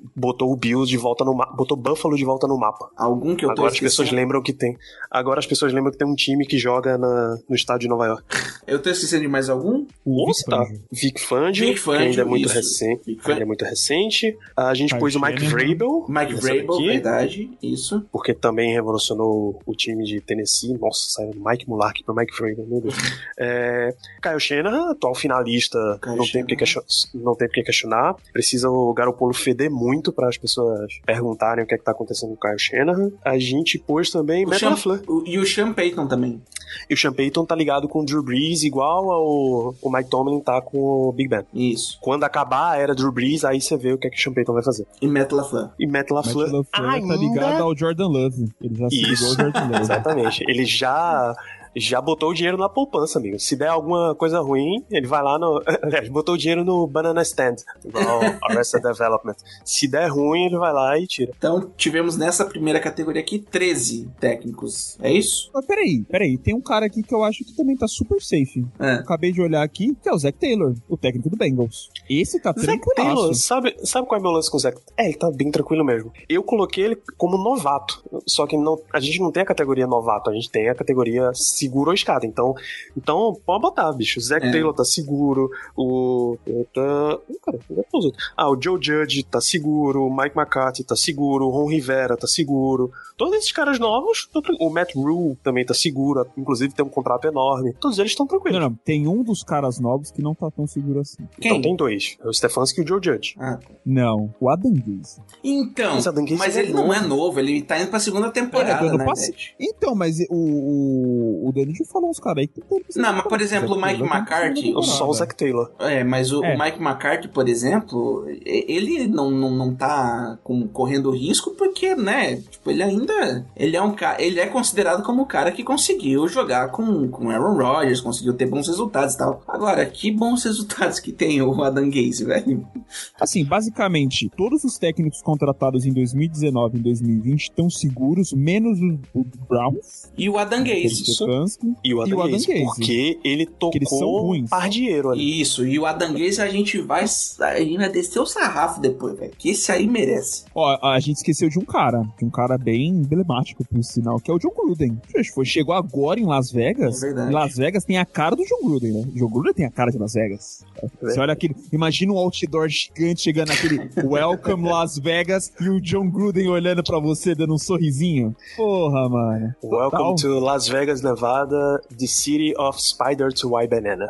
Speaker 3: botou o Bills de volta no mapa, botou Buffalo de volta no mapa.
Speaker 1: Algum que eu tô
Speaker 3: Agora as
Speaker 1: esquecendo?
Speaker 3: pessoas lembram que tem. Agora as pessoas lembram que tem um time que joga na, no estádio de Nova York.
Speaker 1: Eu tô esquecendo de mais algum?
Speaker 3: Nossa, tá. Vic Fangio,
Speaker 1: Vic Fangio,
Speaker 3: que ainda é muito
Speaker 1: isso.
Speaker 3: recente.
Speaker 1: Vic Fan-
Speaker 3: Ainda é muito recente. A gente
Speaker 2: Kyle
Speaker 3: pôs o Mike
Speaker 2: Shanahan.
Speaker 3: Vrabel.
Speaker 1: Mike
Speaker 3: nessa
Speaker 1: Vrabel,
Speaker 3: daqui,
Speaker 1: verdade, isso.
Speaker 3: porque também revolucionou o time de Tennessee. Nossa, saiu do Mike Mularkey pro Mike Vrabel, meu Deus. É, Kyle Shanahan, atual finalista,
Speaker 1: Kyle
Speaker 3: não tem, porque
Speaker 1: Shanahan.
Speaker 3: question- não tem porque questionar. Precisa o Garoppolo feder muito para as pessoas perguntarem o que é que tá acontecendo com o Kyle Shanahan. A gente pôs também
Speaker 1: O
Speaker 3: Matt
Speaker 1: Sean-
Speaker 3: LaFleur.
Speaker 1: o- E o Sean Payton também.
Speaker 3: E o Sean Payton tá ligado com o Drew Brees, igual ao o Mike Tomlin tá com o Big Ben.
Speaker 1: Isso.
Speaker 3: Quando acabar a era Drew Brees, aí você vê o que é que o Sean Payton vai fazer.
Speaker 1: E Matt LaFleur.
Speaker 3: E Matt
Speaker 2: Matt
Speaker 3: LaFleur,
Speaker 2: LaFleur
Speaker 3: ainda...
Speaker 2: tá ligado ao Jordan Love. Ele já se ligou ao
Speaker 3: Isso,
Speaker 2: Jordan Love.
Speaker 3: exatamente. Ele já... Já botou o dinheiro na poupança, amigo. Se der alguma coisa ruim, ele vai lá no... Aliás, botou o dinheiro no banana stand, igual Arrested Development. Se der ruim, ele vai lá e tira.
Speaker 1: Então, tivemos nessa primeira categoria aqui treze técnicos. É isso?
Speaker 2: Mas peraí, peraí. Tem um cara aqui que eu acho que também tá super safe.
Speaker 1: É.
Speaker 2: Acabei de olhar aqui, que é o Zach Taylor, o técnico do Bengals. Esse tá
Speaker 3: Zach Taylor,
Speaker 2: tranquilaço.
Speaker 3: sabe, sabe qual é o meu lance com o Zach? É, ele tá bem tranquilo mesmo. Eu coloquei ele como novato, só que não, a gente não tem a categoria novato, a gente tem a categoria seguro ou escada. Então, então pode botar, bicho. O Zach
Speaker 1: É.
Speaker 3: Taylor tá seguro, o... Tá, uh, cara, onde é que tá os outros? Ah, o Joe Judge tá seguro, o Mike McCarthy tá seguro, o Ron Rivera tá seguro. Todos esses caras novos, tão tran- o Matt Rule também tá seguro, inclusive tem um contrato enorme. Todos eles estão tranquilos.
Speaker 2: Não, não. Tem um dos caras novos que não tá tão seguro assim.
Speaker 1: Quem?
Speaker 3: Então tem dois, é o Stefanski e o Joe Judge.
Speaker 1: Ah,
Speaker 2: Não, o Adam Gaze.
Speaker 1: então,
Speaker 3: Mas a Duncan
Speaker 1: mas
Speaker 3: é
Speaker 1: ele não
Speaker 3: novo.
Speaker 1: é novo, ele tá indo pra segunda
Speaker 2: É,
Speaker 1: temporada,
Speaker 2: do ano
Speaker 1: né,
Speaker 2: passado.
Speaker 1: Net?
Speaker 2: Então, mas o, o, o Danny já falou uns caras aí que tem que
Speaker 1: Não, mas, por exemplo, o Mike McCarthy,
Speaker 3: Ou só o Zach Taylor.
Speaker 1: É, mas o,
Speaker 2: É.
Speaker 1: o Mike McCarthy, por exemplo, e- ele não, não, não tá com, correndo risco porque, né, tipo, ele ainda, ele é um cara, ele é considerado como o cara que conseguiu jogar com, com Aaron Rodgers, conseguiu ter bons resultados e tal. Agora, que bons resultados que tem o Adam Gaze, velho.
Speaker 2: Assim, basicamente, todos os técnicos contratados em dois mil e dezenove e em dois mil e vinte estão seguros, menos o, o Browns,
Speaker 1: E o Adam
Speaker 2: o
Speaker 1: Gaze.
Speaker 2: Stefanski.
Speaker 3: E o Adam,
Speaker 2: E o Adam
Speaker 3: Gaze,
Speaker 2: Gaze.
Speaker 3: porque ele
Speaker 2: Que eles são
Speaker 3: tocou um
Speaker 2: ruins.
Speaker 3: pardieiro ali.
Speaker 1: Isso, e o Adam Gaze a gente vai, a gente vai descer o sarrafo depois, velho, que esse aí merece.
Speaker 2: Ó, a gente esqueceu de um cara, de um cara bem emblemático, por sinal, que é o John Gruden. Poxa, foi, chegou agora em Las Vegas.
Speaker 1: É verdade.
Speaker 2: Em Las Vegas tem a cara do John Gruden, né? O John Gruden tem a cara de Las Vegas. Você olha aquele. Imagina um outdoor gigante chegando naquele Welcome Las Vegas e o John Gruden olhando pra você, dando um sorrisinho. Porra, mano.
Speaker 3: Welcome
Speaker 2: Total.
Speaker 3: to Las Vegas, Nevada, the city of Spider to Y Banana.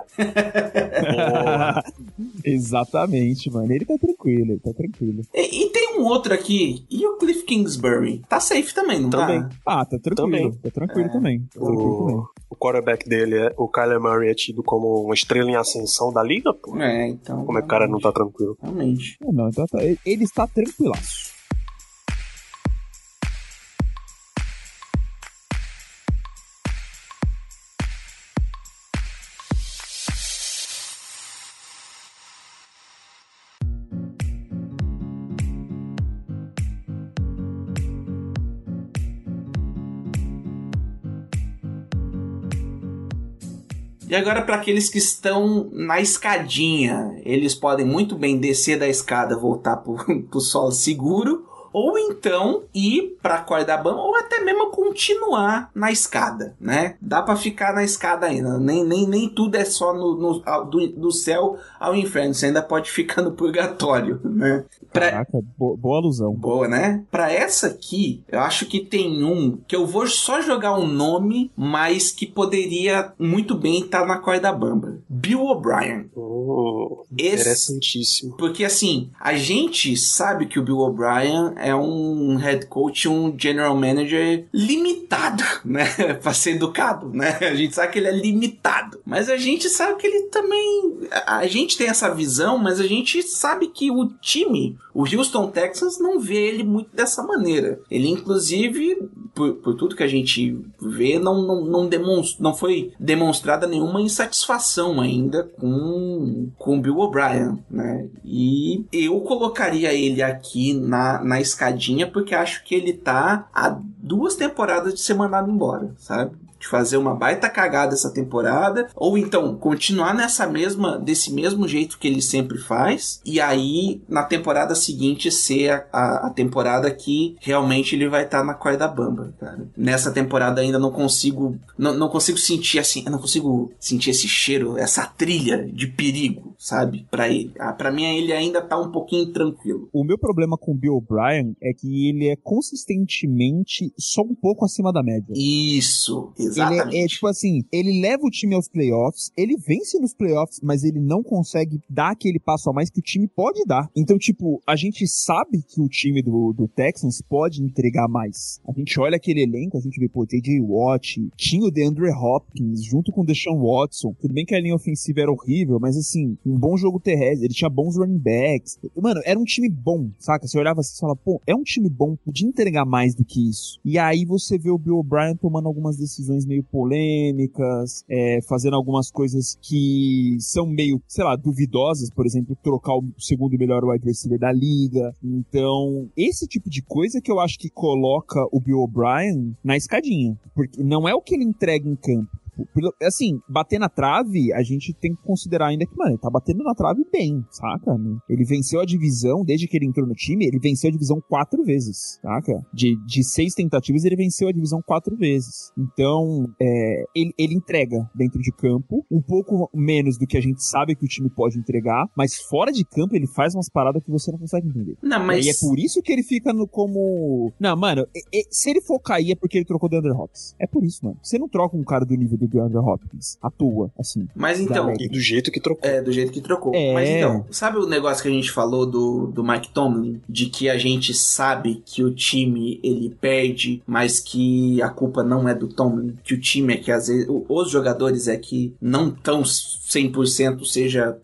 Speaker 3: Boa.
Speaker 2: Exatamente, mano. Ele tá tranquilo, ele tá tranquilo.
Speaker 1: E, e tem um outro aqui, e o Cliff Kingsbury? Tá safe também, não
Speaker 3: Também.
Speaker 1: tá?
Speaker 2: Ah, tá tranquilo.
Speaker 3: Também.
Speaker 2: Tá tranquilo também. Tá tranquilo também.
Speaker 3: O, o quarterback dele, é, o Kyler Murray, é tido como uma estrela em ascensão da liga, pô.
Speaker 1: É, então.
Speaker 3: Como é que o cara não tá tranquilo?
Speaker 1: Realmente.
Speaker 2: Não, não, então tá- ele- ele está tranquilaço.
Speaker 1: E agora, para aqueles que estão na escadinha, eles podem muito bem descer da escada, voltar pro, pro solo seguro, ou então ir pra corda bamba, ou até mesmo continuar na escada, né? Dá pra ficar na escada ainda, nem, nem, nem tudo é só no, no- ao- do, do céu ao inferno, você ainda pode ficar no purgatório, né? Pra...
Speaker 2: Caraca, bo- boa alusão.
Speaker 1: Boa, né? Pra essa aqui, eu acho que tem um que eu vou só jogar um nome, mas que poderia muito bem estar na corda bamba. Bill O'Brien.
Speaker 3: Oh,
Speaker 1: Esse-
Speaker 3: interessantíssimo.
Speaker 1: Porque assim, a gente sabe que o Bill O'Brien é um head coach, um general manager limitado, né? Pra ser educado, né? A gente sabe que ele é limitado. Mas a gente sabe que ele também... A a gente tem essa visão, mas a gente sabe que o time, o Houston Texans, não vê ele muito dessa maneira. Ele, inclusive, por, por tudo que a gente vê, não, não, não, demonst, não foi demonstrada nenhuma insatisfação ainda com, com o Bill O'Brien, né? E eu colocaria ele aqui na, na escadinha porque acho que ele tá a duas temporadas de ser mandado embora, sabe? de fazer uma baita cagada essa temporada, ou então continuar nessa mesma, desse mesmo jeito que ele sempre faz, e aí na temporada seguinte ser a, a, a temporada que realmente ele vai estar tá na corda bamba, cara. Nessa temporada ainda não consigo, não, não consigo sentir assim, eu não consigo sentir esse cheiro, essa trilha de perigo, sabe? Pra ele. Ah, pra mim ele ainda tá um pouquinho tranquilo.
Speaker 2: O meu problema com o Bill O'Brien é que ele é consistentemente só um pouco acima da média.
Speaker 1: Isso, exatamente.
Speaker 2: Ele é, é tipo assim, ele leva o time aos playoffs, ele vence nos playoffs, mas ele não consegue dar aquele passo a mais que o time pode dar. Então, tipo, a gente sabe que o time do, do Texans pode entregar mais. A gente olha aquele elenco, a gente vê, pô, J J Watt, tinha o DeAndre Hopkins, junto com o Deshaun Watson. Tudo bem que a linha ofensiva era horrível, mas assim, um bom jogo terrestre, ele tinha bons running backs. Mano, era um time bom, saca? Você olhava assim e falava, pô, é um time bom, podia entregar mais do que isso. E aí você vê o Bill O'Brien tomando algumas decisões meio polêmicas, é, fazendo algumas coisas que são meio, sei lá, duvidosas, por exemplo, trocar o segundo melhor wide receiver da liga. Então, esse tipo de coisa que eu acho que coloca o Bill O'Brien na escadinha, porque não é o que ele entrega em campo. Assim, bater na trave, a gente tem que considerar ainda que, mano, ele tá batendo na trave bem, saca? Ele venceu a divisão, desde que ele entrou no time, ele venceu a divisão quatro vezes, saca? De, de seis tentativas, ele venceu a divisão quatro vezes. Então, é, ele, ele entrega dentro de campo, um pouco menos do que a gente sabe que o time pode entregar, mas fora de campo ele faz umas paradas que você não consegue entender.
Speaker 1: Não, mas...
Speaker 2: E é por isso que ele fica no, como... Não, mano, é, é, se ele for cair é porque ele trocou o DeAndre Hopkins. É por isso, mano. Você não troca um cara do nível do DeAndre Hopkins à toa, assim.
Speaker 1: Mas então...
Speaker 3: E do jeito que trocou.
Speaker 1: É, do jeito que trocou.
Speaker 2: É.
Speaker 1: Mas então, sabe o negócio que a gente falou do, do Mike Tomlin? De que a gente sabe que o time, ele perde, mas que a culpa não é do Tomlin. Que o time é que, às vezes, os jogadores é que não tão cem por cento, seja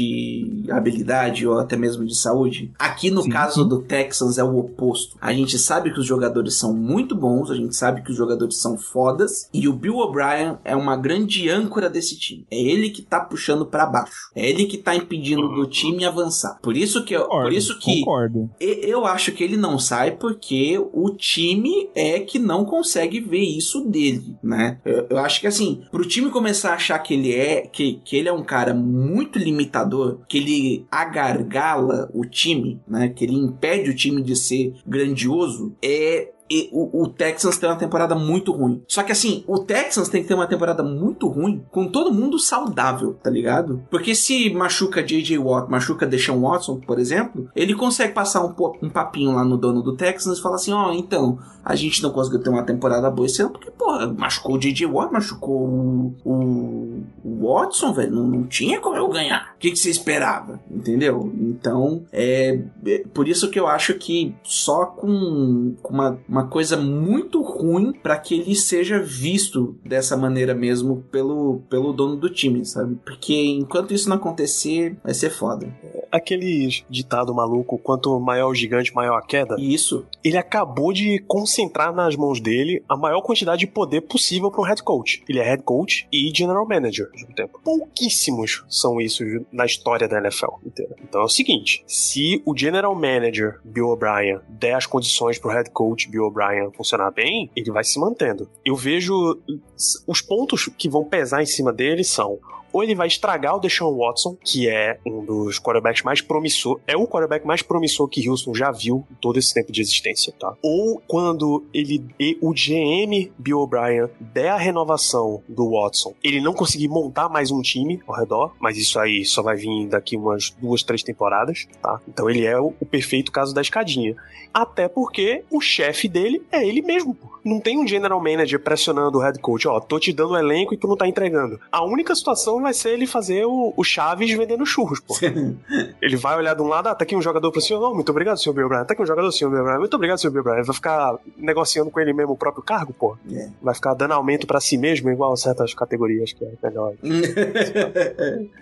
Speaker 1: de habilidade ou até mesmo de saúde. Aqui no sim, caso sim. do Texans é o oposto. A gente sabe que os jogadores são muito bons, a gente sabe que os jogadores são fodas, e o Bill O'Brien é uma grande âncora desse time. É ele que tá puxando pra baixo. É ele que tá impedindo do time avançar. Por isso que eu,
Speaker 2: concordo,
Speaker 1: por isso que
Speaker 2: concordo.
Speaker 1: eu acho que ele não sai porque o time é que não consegue ver isso dele, né? Eu, eu acho que assim, pro time começar a achar que ele é que, que ele é um cara muito limitador, que ele agargala o time, né? Que ele impede o time de ser grandioso, é... E o, o Texans tem uma temporada muito ruim. Só que assim, o Texans tem que ter uma temporada muito ruim com todo mundo saudável, tá ligado? Porque se machuca J J Watt, machuca Deshaun Watson, por exemplo, ele consegue passar um, um papinho lá no dono do Texans e falar assim, ó, oh, então, a gente não conseguiu ter uma temporada boa esse ano porque, porra, machucou o J J Watt, machucou o, o, o Watson, velho, não, não tinha como eu ganhar. O que, que você esperava? Entendeu? Então, é, é por isso que eu acho que só com, com uma uma coisa muito ruim para que ele seja visto dessa maneira mesmo pelo, pelo dono do time, sabe? Porque enquanto isso não acontecer, vai ser foda.
Speaker 3: Aquele ditado maluco, quanto maior o gigante, maior a queda.
Speaker 1: Isso.
Speaker 3: Ele acabou de concentrar nas mãos dele a maior quantidade de poder possível para um head coach. Ele é head coach e general manager ao mesmo tempo. Pouquíssimos são isso na história da N F L inteira. Então é o seguinte, se o general manager Bill O'Brien der as condições pro head coach Bill O'Brien funcionar bem, ele vai se mantendo. Eu vejo os pontos que vão pesar em cima dele são: ou ele vai estragar o Deshaun Watson, que é um dos quarterbacks mais promissor, é o quarterback mais promissor que Houston já viu em todo esse tempo de existência, tá? Ou quando ele, o G M Bill O'Brien der a renovação do Watson, ele não conseguir montar mais um time ao redor, mas isso aí só vai vir daqui umas duas, três temporadas, tá? Então ele é o, o perfeito caso da escadinha. Até porque o chefe dele é ele mesmo, pô. Não tem um general manager pressionando o head coach, ó, tô te dando o elenco e tu não tá entregando. A única situação vai ser ele fazer o, o Chaves vendendo churros, pô. Ele vai olhar de um lado, ah, tá aqui um jogador pro senhor, não, muito obrigado, senhor Bill O'Brien. Tá aqui um jogador, senhor Bill O'Brien, muito obrigado, senhor Bill O'Brien. Vai ficar negociando com ele mesmo o próprio cargo, pô. Yeah. Vai ficar dando aumento pra si mesmo, igual certas categorias que é melhor.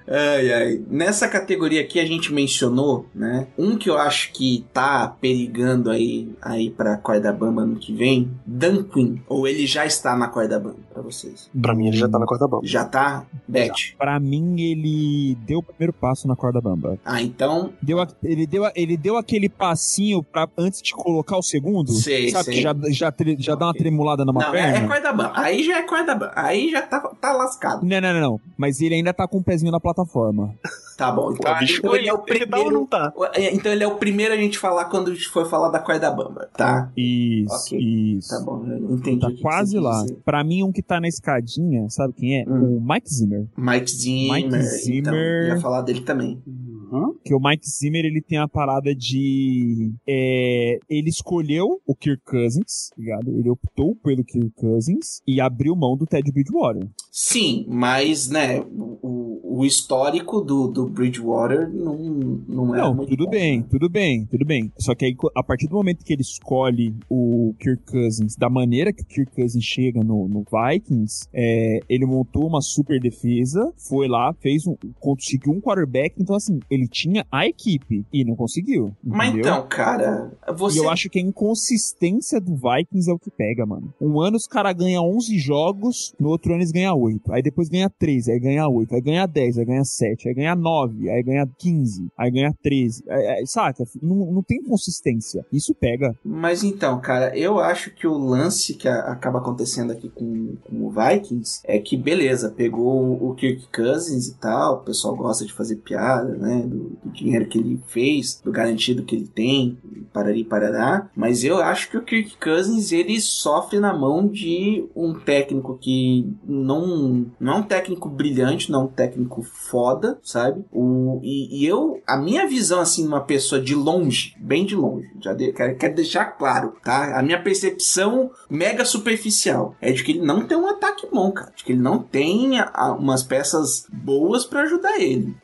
Speaker 1: Ai, ai. Nessa categoria aqui a gente mencionou, né? Um que eu acho que tá perigando aí, aí pra corda bamba ano que vem, Dan Quinn. Ou ele já está na corda bamba pra vocês?
Speaker 3: Pra mim ele já tá na corda bamba.
Speaker 1: Já tá? Beth?
Speaker 2: Pra mim ele deu o primeiro passo na corda bamba.
Speaker 1: Ah, então...
Speaker 2: Deu a, ele, deu a, ele deu aquele passinho pra, antes de colocar o segundo.
Speaker 1: Sei,
Speaker 2: sabe
Speaker 1: sei.
Speaker 2: que já, já, tre, já dá uma tremulada numa
Speaker 1: não,
Speaker 2: perna?
Speaker 1: É, é corda bamba. Aí já é corda bamba. Aí já tá, tá lascado.
Speaker 2: Não, não, não, não. Mas ele ainda tá com o pezinho na plataforma.
Speaker 1: Tá bom. Então,
Speaker 3: Pô, bicho,
Speaker 1: então ele é o
Speaker 3: ele dá ou
Speaker 1: primeiro...
Speaker 3: não tá?
Speaker 1: Então ele é o primeiro a gente falar quando a gente for falar da corda bamba, tá?
Speaker 2: Isso,
Speaker 1: Ok.
Speaker 2: isso.
Speaker 1: Tá bom, eu entendi.
Speaker 2: Tá
Speaker 1: o que
Speaker 2: quase
Speaker 1: que você
Speaker 2: lá.
Speaker 1: quis dizer.
Speaker 2: Pra mim, um que tá na escadinha, sabe quem é?
Speaker 1: Hum.
Speaker 2: O Mike Zimmer.
Speaker 1: Mike Zimmer.
Speaker 2: Mike Zimmer.
Speaker 1: Então, eu ia falar dele também.
Speaker 3: Uhum.
Speaker 2: Que o Mike Zimmer, ele tem a parada de... É, ele escolheu o Kirk Cousins, ligado? Ele optou pelo Kirk Cousins e abriu mão do Ted Bridgewater.
Speaker 1: Sim, mas, né, o, o histórico do, do Bridgewater não, não é
Speaker 2: Não,
Speaker 1: muito
Speaker 2: tudo
Speaker 1: bom,
Speaker 2: bem,
Speaker 1: né?
Speaker 2: tudo bem, tudo bem. Só que aí, a partir do momento que ele escolhe o Kirk Cousins, da maneira que o Kirk Cousins chega no, no Vikings, é, ele montou uma super defesa, foi lá, fez um, conseguiu um quarterback, então assim, ele tinha a equipe e não conseguiu.
Speaker 1: Mas
Speaker 2: entendeu?
Speaker 1: então, cara, você...
Speaker 2: E eu acho que a inconsistência do Vikings é o que pega, mano. Um ano os caras ganham onze jogos, no outro ano eles ganham oito. Aí depois ganha treze, aí ganha oito, aí ganha dez, aí ganha sete, aí ganha nove, aí ganha quinze, aí ganha treze. É, é, saca? Não, não tem consistência. Isso pega.
Speaker 1: Mas então, cara, eu acho que o lance que a, acaba acontecendo aqui com, com o Vikings é que, beleza, pegou o Kirk Cousins e tal, o pessoal gosta de fazer piada, né, do, do dinheiro que ele fez, do garantido que ele tem, parari parará, mas eu acho que o Kirk Cousins, ele sofre na mão de um técnico que não, não é um técnico brilhante, não é um técnico foda, sabe? O, e, e eu, a minha visão, assim, uma pessoa de longe, bem de longe, já de, quero, quero deixar claro, tá? A minha percepção mega superficial é de que ele não tem um ataque bom, cara, de que ele não tem a, umas peças boas pra ajudar ele.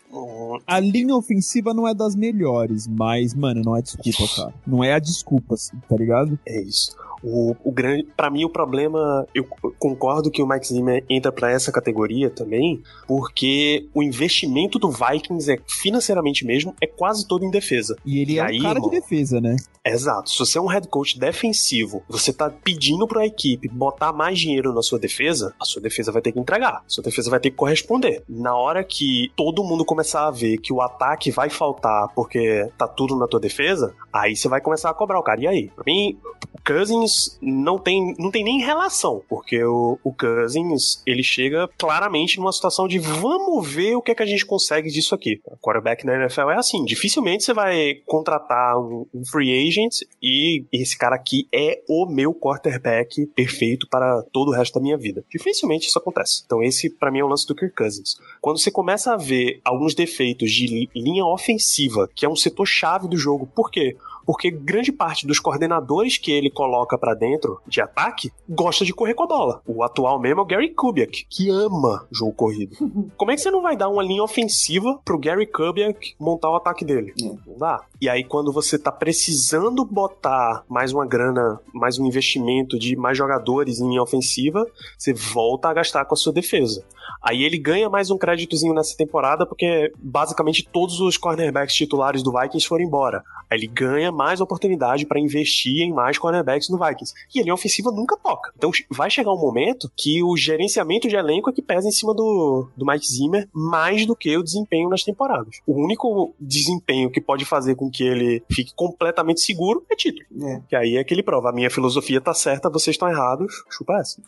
Speaker 2: A linha ofensiva não é das melhores, mas, mano, não é desculpa, cara. Não é a desculpa, assim, tá ligado?
Speaker 3: É isso. O, o grande, pra mim o problema, eu concordo que o Mike Zimmer entra pra essa categoria também, porque o investimento do Vikings é financeiramente mesmo, é quase todo em defesa.
Speaker 2: E ele
Speaker 3: e
Speaker 2: é
Speaker 3: aí,
Speaker 2: um cara
Speaker 3: irmão,
Speaker 2: de defesa, né?
Speaker 3: Exato. Se você é um head coach defensivo, você tá pedindo pra equipe botar mais dinheiro na sua defesa, a sua defesa vai ter que entregar. A sua defesa vai ter que corresponder. Na hora que todo mundo começar a ver que o ataque vai faltar porque tá tudo na tua defesa, aí você vai começar a cobrar o cara. E aí? Pra mim, o Cousins não tem, não tem nem relação, porque o, o Cousins, ele chega claramente numa situação de vamos ver o que é que a gente consegue disso aqui. O quarterback na N F L é assim, dificilmente você vai contratar um, um free agent e esse cara aqui é o meu quarterback perfeito para todo o resto da minha vida. Dificilmente isso acontece. Então esse pra mim é o lance do Kirk Cousins. Quando você começa a ver alguns defeitos de linha ofensiva, que é um setor chave do jogo, por quê? Porque grande parte dos coordenadores que ele coloca pra dentro de ataque gosta de correr com a bola. O atual mesmo é o Gary Kubiak, que ama jogo corrido. Como é que você não vai dar uma linha ofensiva pro Gary Kubiak montar o ataque dele?
Speaker 1: É.
Speaker 3: Não dá. E aí quando você tá precisando botar mais uma grana, mais um investimento de mais jogadores em linha ofensiva, você volta a gastar com a sua defesa. Aí ele ganha mais um créditozinho nessa temporada porque basicamente todos os cornerbacks titulares do Vikings foram embora. Aí ele ganha mais oportunidade para investir em mais cornerbacks no Vikings. E a linha ofensiva nunca toca. Então vai chegar um momento que o gerenciamento de elenco é que pesa em cima do, do Mike Zimmer mais do que o desempenho nas temporadas. O único desempenho que pode fazer com que ele fique completamente seguro é título.
Speaker 1: É.
Speaker 3: Que aí é que ele prova. A minha filosofia tá certa, vocês estão errados. Chupa essa.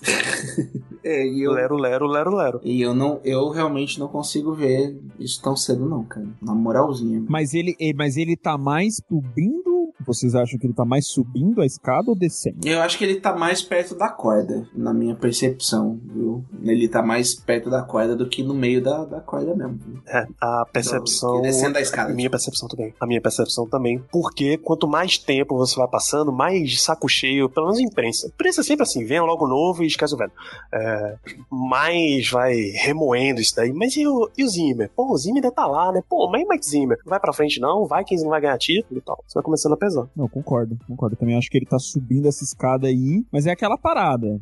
Speaker 1: É, e eu,
Speaker 3: Lero, lero, lero, lero.
Speaker 1: e eu, não, eu realmente não consigo ver isso tão cedo não, cara. Na moralzinha.
Speaker 2: Mas ele, eh, mas ele tá mais subindo? Vocês acham que ele tá mais subindo a escada ou descendo?
Speaker 1: Eu acho que ele tá mais perto da corda, na minha percepção, viu? Ele tá mais perto da corda do que no meio da, da corda mesmo. Viu?
Speaker 3: É, a percepção...
Speaker 1: Do- descendo a escada.
Speaker 3: A minha percepção também. A minha percepção também. Porque quanto mais tempo você vai passando, mais saco cheio, pelo menos imprensa. Imprensa é sempre assim, vem logo novo e esquece o velho. É, mais vai remoendo isso daí. Mas e o, e o Zimmer? Pô, o Zimmer ainda tá lá, né? Pô, mas e o Mike Zimmer? Não vai pra frente não, o Vikings não vai ganhar título e tal. Você vai começando a pesar. pesar.
Speaker 2: Não, concordo, concordo. Também acho que ele tá subindo essa escada aí, mas é aquela parada.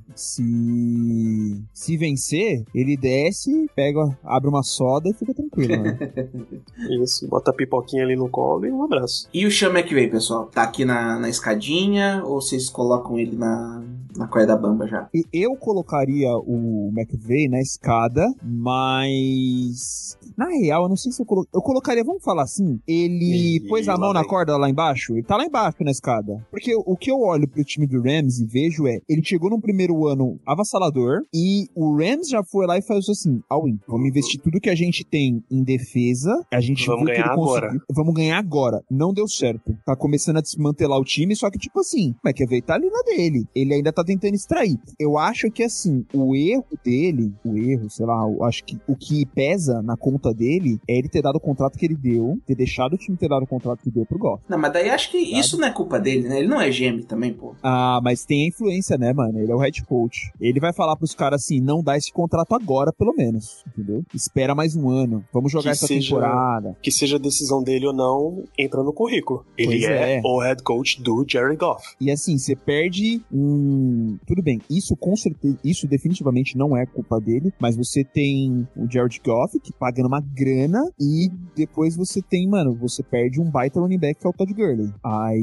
Speaker 2: Se se vencer, ele desce, pega, abre uma soda e fica tranquilo, né?
Speaker 3: Isso, bota a pipoquinha ali no colo e um abraço.
Speaker 1: E o Sean McVay, pessoal? Tá aqui na, na escadinha ou vocês colocam ele na, na corda bamba já?
Speaker 2: E eu colocaria o McVay na escada, mas na real, eu não sei se eu colo... eu colocaria, vamos falar assim, ele
Speaker 3: E
Speaker 2: pôs a mão
Speaker 3: lá
Speaker 2: na
Speaker 3: vem.
Speaker 2: corda lá embaixo, ele tá lá embaixo na escada. Porque o que eu olho pro time do Rams e vejo é, ele chegou no primeiro ano avassalador e o Rams já foi lá e faz assim, all in, vamos investir tudo que a gente tem em defesa, a gente
Speaker 3: Vamos
Speaker 2: viu que
Speaker 3: ganhar
Speaker 2: ele conseguiu,
Speaker 3: agora.
Speaker 2: vamos ganhar agora. Não deu certo. Tá começando a desmantelar o time, só que tipo assim, o McVay tá ali na dele. Ele ainda tá tentando extrair. Eu acho que assim, o erro dele, o erro, sei lá, eu acho que o que pesa na conta dele é ele ter dado o contrato que ele deu, ter deixado o time ter dado o contrato que deu pro Goff.
Speaker 1: Não, mas daí acho que isso não é culpa dele, né? Ele não é G M também, pô.
Speaker 2: Ah, mas tem a influência, né, mano? Ele é o head coach. Ele vai falar pros caras assim, não dá esse contrato agora, pelo menos, entendeu? Espera mais um ano. Vamos jogar
Speaker 3: Que
Speaker 2: essa
Speaker 3: seja-
Speaker 2: temporada.
Speaker 3: Que seja decisão dele ou não, entra no currículo. Ele
Speaker 2: Pois
Speaker 3: é,
Speaker 2: é.
Speaker 3: o head coach do Jared Goff.
Speaker 2: E assim, você perde um... Tudo bem, isso com certeza, isso definitivamente não é culpa dele, mas você tem o Jared Goff, que pagando uma grana, e depois você tem, mano, você perde um baita running back que é o Todd Gurley.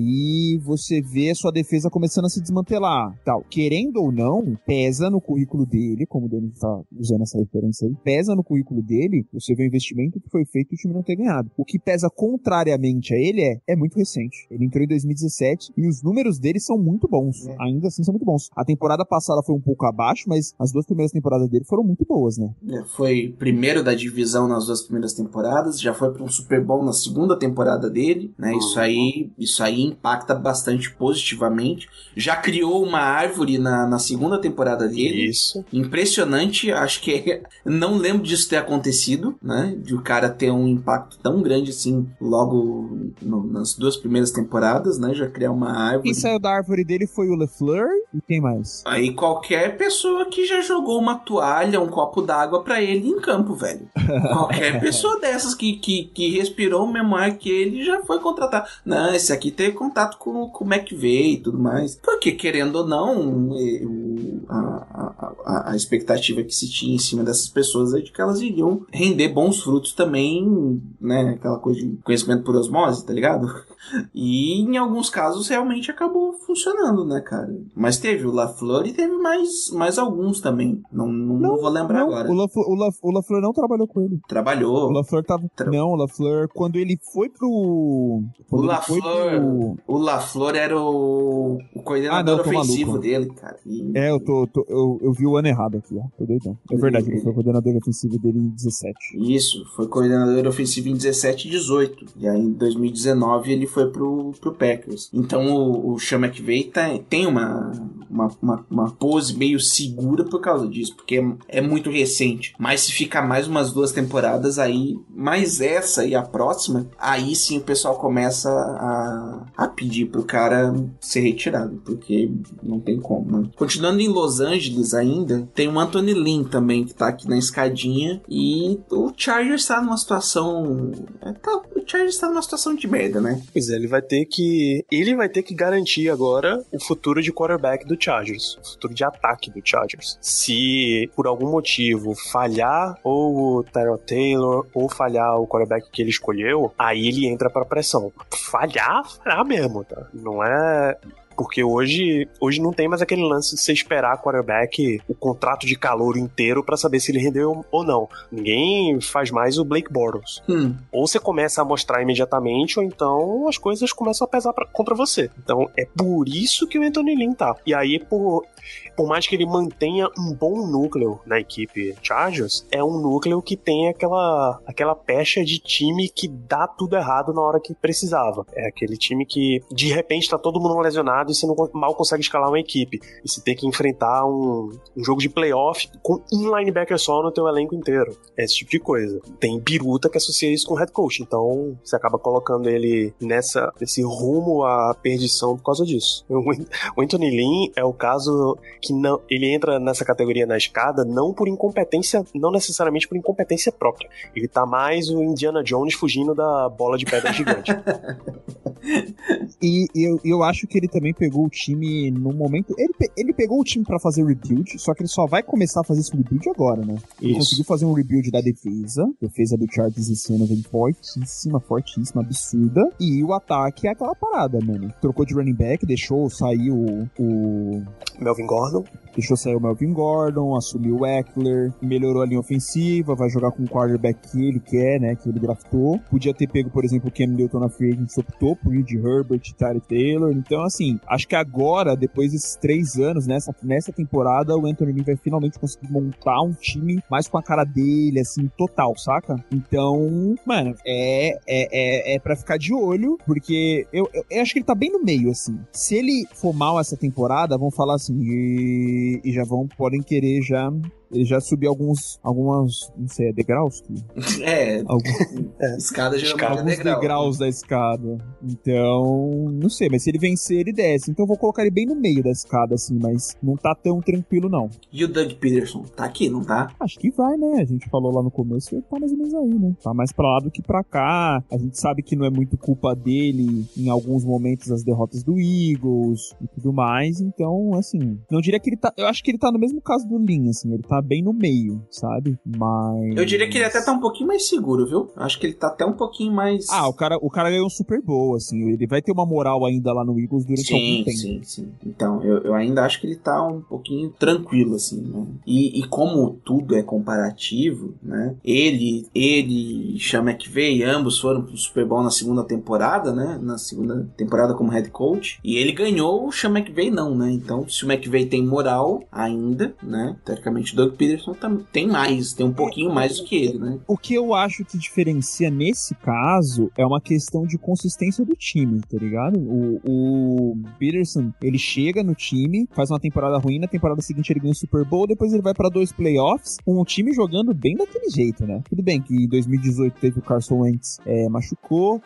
Speaker 2: Aí você vê a sua defesa começando a se desmantelar, tal. Querendo ou não, pesa no currículo dele, como o Denis tá usando essa referência aí, pesa no currículo dele, você vê o investimento que foi feito e o time não ter ganhado. O que pesa contrariamente a ele é, é muito recente. Ele entrou em dois mil e dezessete e os números dele são muito bons.
Speaker 1: É.
Speaker 2: Ainda assim são muito bons. A temporada passada foi um pouco abaixo, mas as duas primeiras temporadas dele foram muito boas, né?
Speaker 1: É, Foi primeiro da divisão nas duas primeiras temporadas, já foi para um Super Bowl na segunda temporada dele, né? Isso aí, isso aí impacta bastante positivamente. Já criou uma árvore na, na segunda temporada dele.
Speaker 3: Isso.
Speaker 1: Impressionante, acho que não lembro disso ter acontecido, né? De o cara ter um impacto tão grande assim logo no- nas duas primeiras temporadas, né? Já criar uma árvore.
Speaker 2: Quem saiu da árvore dele foi o LeFleur e quem mais?
Speaker 1: Aí qualquer pessoa que já jogou uma toalha, um copo d'água pra ele em campo, velho. Qualquer pessoa dessas que, que, que respirou o mesmo ar que ele já foi contratado. Não, esse aqui teve contato com, com o McVay e tudo mais. Porque, querendo ou não, eh, o- a, a, a, a expectativa que se tinha em cima dessas pessoas é de que elas iriam render bons frutos também, né? Aquela coisa de conhecimento por osmose, tá ligado? E em alguns casos realmente acabou funcionando, né, cara? Mas teve o LaFleur e teve mais, mais alguns também. Não, não, não vou lembrar
Speaker 2: Não,
Speaker 1: agora.
Speaker 2: o LaFleur, o La- o LaFleur não trabalhou com ele. O
Speaker 1: Trabalhou.
Speaker 2: LaFleur tava...
Speaker 1: Tra-
Speaker 2: Não, o LaFleur, quando ele foi pro...
Speaker 1: O
Speaker 2: Quando ele foi
Speaker 1: LaFleur,
Speaker 2: pro...
Speaker 1: o LaFleur era o, o coordenador
Speaker 2: Ah, não, tô
Speaker 1: ofensivo
Speaker 2: maluco.
Speaker 1: dele, cara. E-
Speaker 2: É, eu tô, tô- eu, eu vi o ano errado aqui, ó. Tô doidão. É verdade, ele foi o coordenador ofensivo dele em dezessete.
Speaker 1: Isso, foi coordenador ofensivo em dezessete e dezoito. E aí em dois mil e dezenove ele foi pro, pro Packers. Então o, o Sean McVay tá, tem uma, uma, uma, uma pose meio segura por causa disso, porque é, é muito recente. Mas se ficar mais umas duas temporadas, aí, mais essa e a próxima, aí sim o pessoal começa a, a pedir pro cara ser retirado, porque não tem como, né? Continuando em Los Angeles ainda, tem o Anthony Lynn também, que tá aqui na escadinha, e o Chargers tá numa situação... é, tá- o Chargers tá numa situação de merda, né?
Speaker 3: Pois é, ele vai ter que. Ele vai ter que garantir agora o futuro de quarterback do Chargers. O futuro de ataque do Chargers. Se por algum motivo falhar ou o Tyrod Taylor ou falhar o quarterback que ele escolheu, aí ele entra pra pressão. Falhar, falhar mesmo, tá? Não é. Porque hoje, hoje não tem mais aquele lance de você esperar quarterback o contrato de calouro inteiro pra saber se ele rendeu ou não. Ninguém faz mais o Blake Bortles.
Speaker 1: Hum,
Speaker 3: Ou você começa a mostrar imediatamente, ou então as coisas começam a pesar pra, contra você. Então é por isso que o Anthony Lynn tá. E aí, por, por mais que ele mantenha um bom núcleo na equipe Chargers, é um núcleo que tem aquela, aquela pecha de time que dá tudo errado na hora que precisava. É aquele time que de repente tá todo mundo lesionado e você não, mal consegue escalar uma equipe. E você tem que enfrentar um, um jogo de playoff com um linebacker só no teu elenco inteiro. Esse tipo de coisa. Tem biruta que associa isso com o head coach, então você acaba colocando ele nessa, nesse rumo à perdição por causa disso. O Anthony Lynn é o caso que não, ele entra nessa categoria na escada não por incompetência, não necessariamente por incompetência própria. Ele tá mais o Indiana Jones fugindo da bola de pedra gigante.
Speaker 2: E eu, eu acho que ele também pegou o time num momento... Ele, ele pegou o time pra fazer rebuild, só que ele só vai começar a fazer esse rebuild agora, né? Ele
Speaker 3: Isso.
Speaker 2: conseguiu fazer um rebuild da defesa. A defesa do Chargers esse ano vem fortíssima, fortíssima, absurda. E o ataque é aquela parada, mano. Trocou de running back, deixou sair o... o...
Speaker 3: Melvin Gordon.
Speaker 2: Deixou sair o Melvin Gordon, assumiu o Eckler, melhorou a linha ofensiva, vai jogar com o quarterback que ele quer, né, que ele draftou. Podia ter pego, por exemplo, o Cam Newton na free agent, optou por ir de Herbert, Tyree Taylor. Então, assim, acho que agora, depois desses três anos, nessa, nessa temporada, o Anthony Lynn vai finalmente conseguir montar um time mais com a cara dele, assim, total, saca? Então, mano, é, é, é, é pra ficar de olho, porque eu, eu, eu acho que ele tá bem no meio, assim. Se ele for mal essa temporada, vão falar assim, e E, já vão, podem querer já... Ele já subiu alguns, algumas, não sei, é degraus? Que...
Speaker 1: É,
Speaker 2: Algum...
Speaker 1: é, escada geralmente é
Speaker 2: alguns
Speaker 1: degrau.
Speaker 2: degraus da escada. Então, não sei, mas se ele vencer, ele desce. Então eu vou colocar ele bem no meio da escada, assim, mas não tá tão tranquilo, não.
Speaker 1: E o Doug Peterson? Tá aqui, não tá?
Speaker 2: Acho que vai, né? A gente falou lá no começo, ele tá mais ou menos aí, né? Tá mais pra lá do que pra cá. A gente sabe que não é muito culpa dele em alguns momentos as derrotas do Eagles e tudo mais. Então, assim, não diria que ele tá... Eu acho que ele tá no mesmo caso do Lynn, assim, ele tá bem no meio, sabe? Mas...
Speaker 1: Eu diria que ele até tá um pouquinho mais seguro, viu? Acho que ele tá até um pouquinho mais...
Speaker 2: Ah, o cara, o cara ganhou um Super Bowl, assim. Ele vai ter uma moral ainda lá no Eagles durante
Speaker 1: sim,
Speaker 2: algum tempo.
Speaker 1: Sim, sim, Então, eu, eu ainda acho que ele tá um pouquinho tranquilo, assim, né? E, e como tudo é comparativo, né? Ele, ele e Sean McVay, ambos foram pro Super Bowl na segunda temporada, né? Na segunda temporada como head coach. E ele ganhou, o Sean McVay não, né? Então, se o McVay tem moral ainda, né? Teoricamente, o Doug Peterson tem mais, tem um pouquinho mais do que ele, né?
Speaker 2: O que eu acho que diferencia nesse caso é uma questão de consistência do time, tá ligado? O, o Peterson, ele chega no time, faz uma temporada ruim, na temporada seguinte ele ganha o Super Bowl, depois ele vai pra dois playoffs, com o time jogando bem daquele jeito, né? Tudo bem que em dois mil e dezoito teve o Carson Wentz é, machucou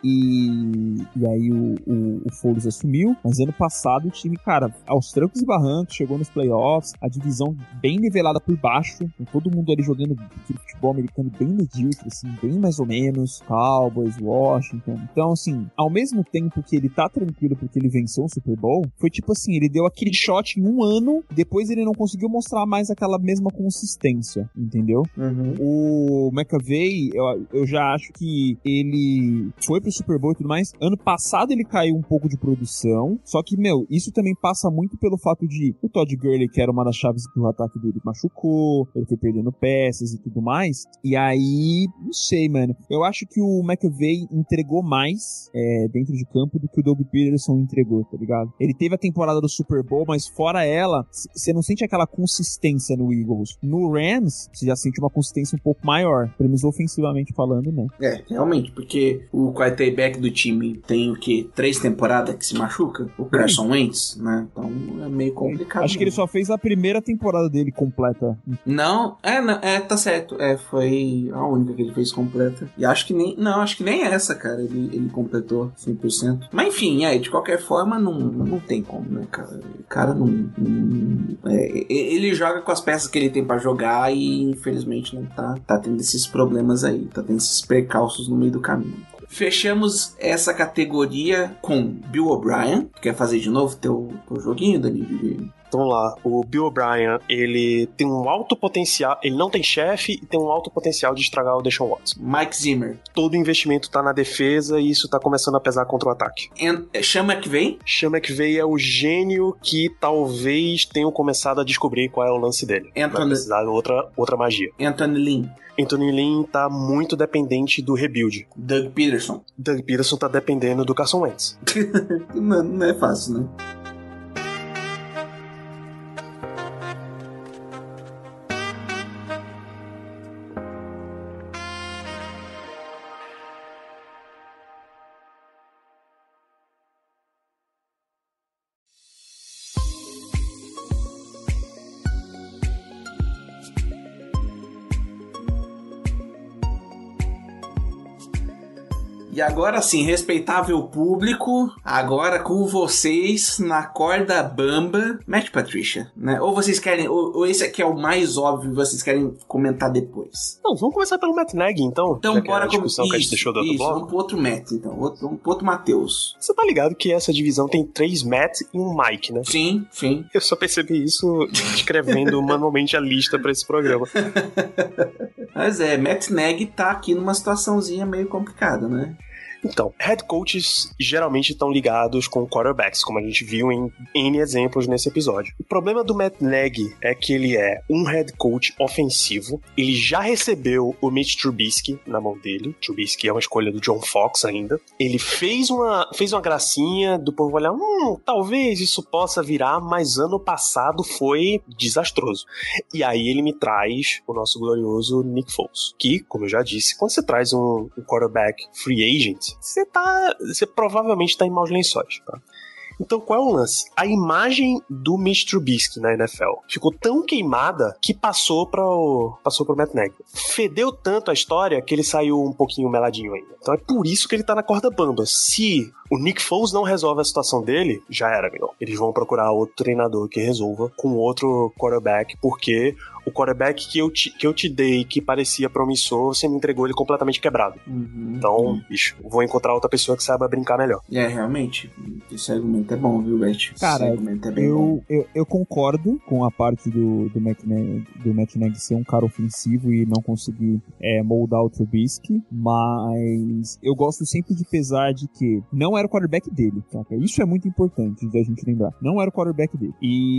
Speaker 2: e, e aí o, o, o Foles assumiu, mas ano passado o time, cara, aos trancos e barrancos, chegou nos playoffs, a divisão bem nivelada por baixo, com todo mundo ali jogando futebol americano bem medíocre, assim, bem mais ou menos, Cowboys, Washington. Então, assim, ao mesmo tempo que ele tá tranquilo porque ele venceu o Super Bowl, foi tipo assim, ele deu aquele shot em um ano, depois ele não conseguiu mostrar mais aquela mesma consistência, entendeu?
Speaker 1: Uhum.
Speaker 2: O McAvey, eu, eu já acho que ele foi pro Super Bowl e tudo mais. Ano passado ele caiu um pouco de produção, só que, meu, isso também passa muito pelo fato de o Todd Gurley, que era uma das chaves do ataque dele, machucou, ele foi perdendo peças e tudo mais. E aí, não sei, mano. Eu acho que o McAvey entregou mais é, dentro de campo do que o Doug Peterson entregou, tá ligado? Ele teve a temporada do Super Bowl, mas fora ela, você não sente aquela consistência no Eagles. No Rams, você já sente uma consistência um pouco maior, pelo menos ofensivamente falando, né?
Speaker 1: É, realmente, porque o quarterback do time tem o quê? Três temporadas que se machuca? O Carson Wentz, né? Então é meio complicado.
Speaker 2: Acho que ele só fez a primeira temporada dele completa.
Speaker 1: Não, é, não, é, tá certo. É, foi a única que ele fez completa. E acho que nem, não, acho que nem essa, cara, ele, ele completou cem por cento. Mas enfim, é, de qualquer forma, não, não tem como, né, cara? O cara não... não é, ele joga com as peças que ele tem pra jogar e infelizmente não tá, tá tendo esses problemas aí, tá tendo esses percalços no meio do caminho. Fechamos essa categoria com Bill O'Brien. Quer fazer de novo teu, teu joguinho, Dani?
Speaker 3: Então vamos lá, o Bill O'Brien, ele tem um alto potencial, ele não tem chefe e tem um alto potencial de estragar o Deshaun Watson.
Speaker 1: Mike Zimmer.
Speaker 3: Todo o investimento tá na defesa e isso tá começando a pesar contra o ataque.
Speaker 1: And, Sean McVay?
Speaker 3: Sean McVay é o gênio que talvez tenham começado a descobrir qual é o lance dele.
Speaker 1: Anthony...
Speaker 3: Vai precisar de outra, outra magia.
Speaker 1: Anthony Lynn.
Speaker 3: Anthony Lynn tá muito dependente do rebuild.
Speaker 1: Doug Peterson.
Speaker 3: Doug Peterson tá dependendo do Carson Wentz.
Speaker 1: não, não é fácil, né? E agora sim, respeitável público, agora com vocês na corda bamba, Matt Patricia, né? Ou vocês querem, ou, ou esse aqui é o mais óbvio, vocês querem comentar depois?
Speaker 3: Não, vamos começar pelo Matt Nagy, então.
Speaker 1: Então bora
Speaker 3: com a discussão
Speaker 1: com...
Speaker 3: que a gente deixou do outro
Speaker 1: isso,
Speaker 3: bloco.
Speaker 1: vamos pro outro Matt, então, outro, vamos pro outro Matheus.
Speaker 3: Você tá ligado que essa divisão tem três Matt e um Mike, né?
Speaker 1: Sim, sim.
Speaker 3: Eu só percebi isso escrevendo manualmente a lista pra esse programa.
Speaker 1: Mas é, Matt Nagy tá aqui numa situaçãozinha meio complicada, né?
Speaker 3: Então, head coaches geralmente estão ligados com quarterbacks, como a gente viu em N exemplos nesse episódio. O problema do Matt Nagy é que ele é um head coach ofensivo, ele já recebeu o Mitch Trubisky na mão dele, Trubisky é uma escolha do John Fox ainda, ele fez uma, fez uma gracinha do povo olhar, hum, talvez isso possa virar, mas ano passado foi desastroso. E aí ele me traz o nosso glorioso Nick Foles, que, como eu já disse, quando você traz um, um quarterback free agent, Você tá. Você provavelmente tá em maus lençóis, tá? Então, qual é o lance? A imagem do Mitch Trubisky na N F L ficou tão queimada que passou para o passou pro Matt Nagy. Fedeu tanto a história que ele saiu um pouquinho meladinho ainda. Então é por isso que ele tá na corda bamba. Se o Nick Foles não resolve a situação dele, já era, meu. Eles vão procurar outro treinador que resolva com outro quarterback, porque o quarterback que eu te, que eu te dei, que parecia promissor, você me entregou ele completamente quebrado.
Speaker 1: Uhum,
Speaker 3: então,
Speaker 1: uhum.
Speaker 3: bicho, vou encontrar outra pessoa que saiba brincar melhor.
Speaker 1: É, realmente, esse argumento é bom, viu, Beth?
Speaker 2: Cara,
Speaker 1: esse argumento é bem
Speaker 2: eu,
Speaker 1: bom.
Speaker 2: Eu, eu concordo com a parte do, do, Matt Nagy, do Matt Nagy ser um cara ofensivo e não conseguir é, moldar o Trubisky, mas eu gosto sempre de pesar de que não era o quarterback dele, tá? Isso é muito importante da gente lembrar. Não era o quarterback dele.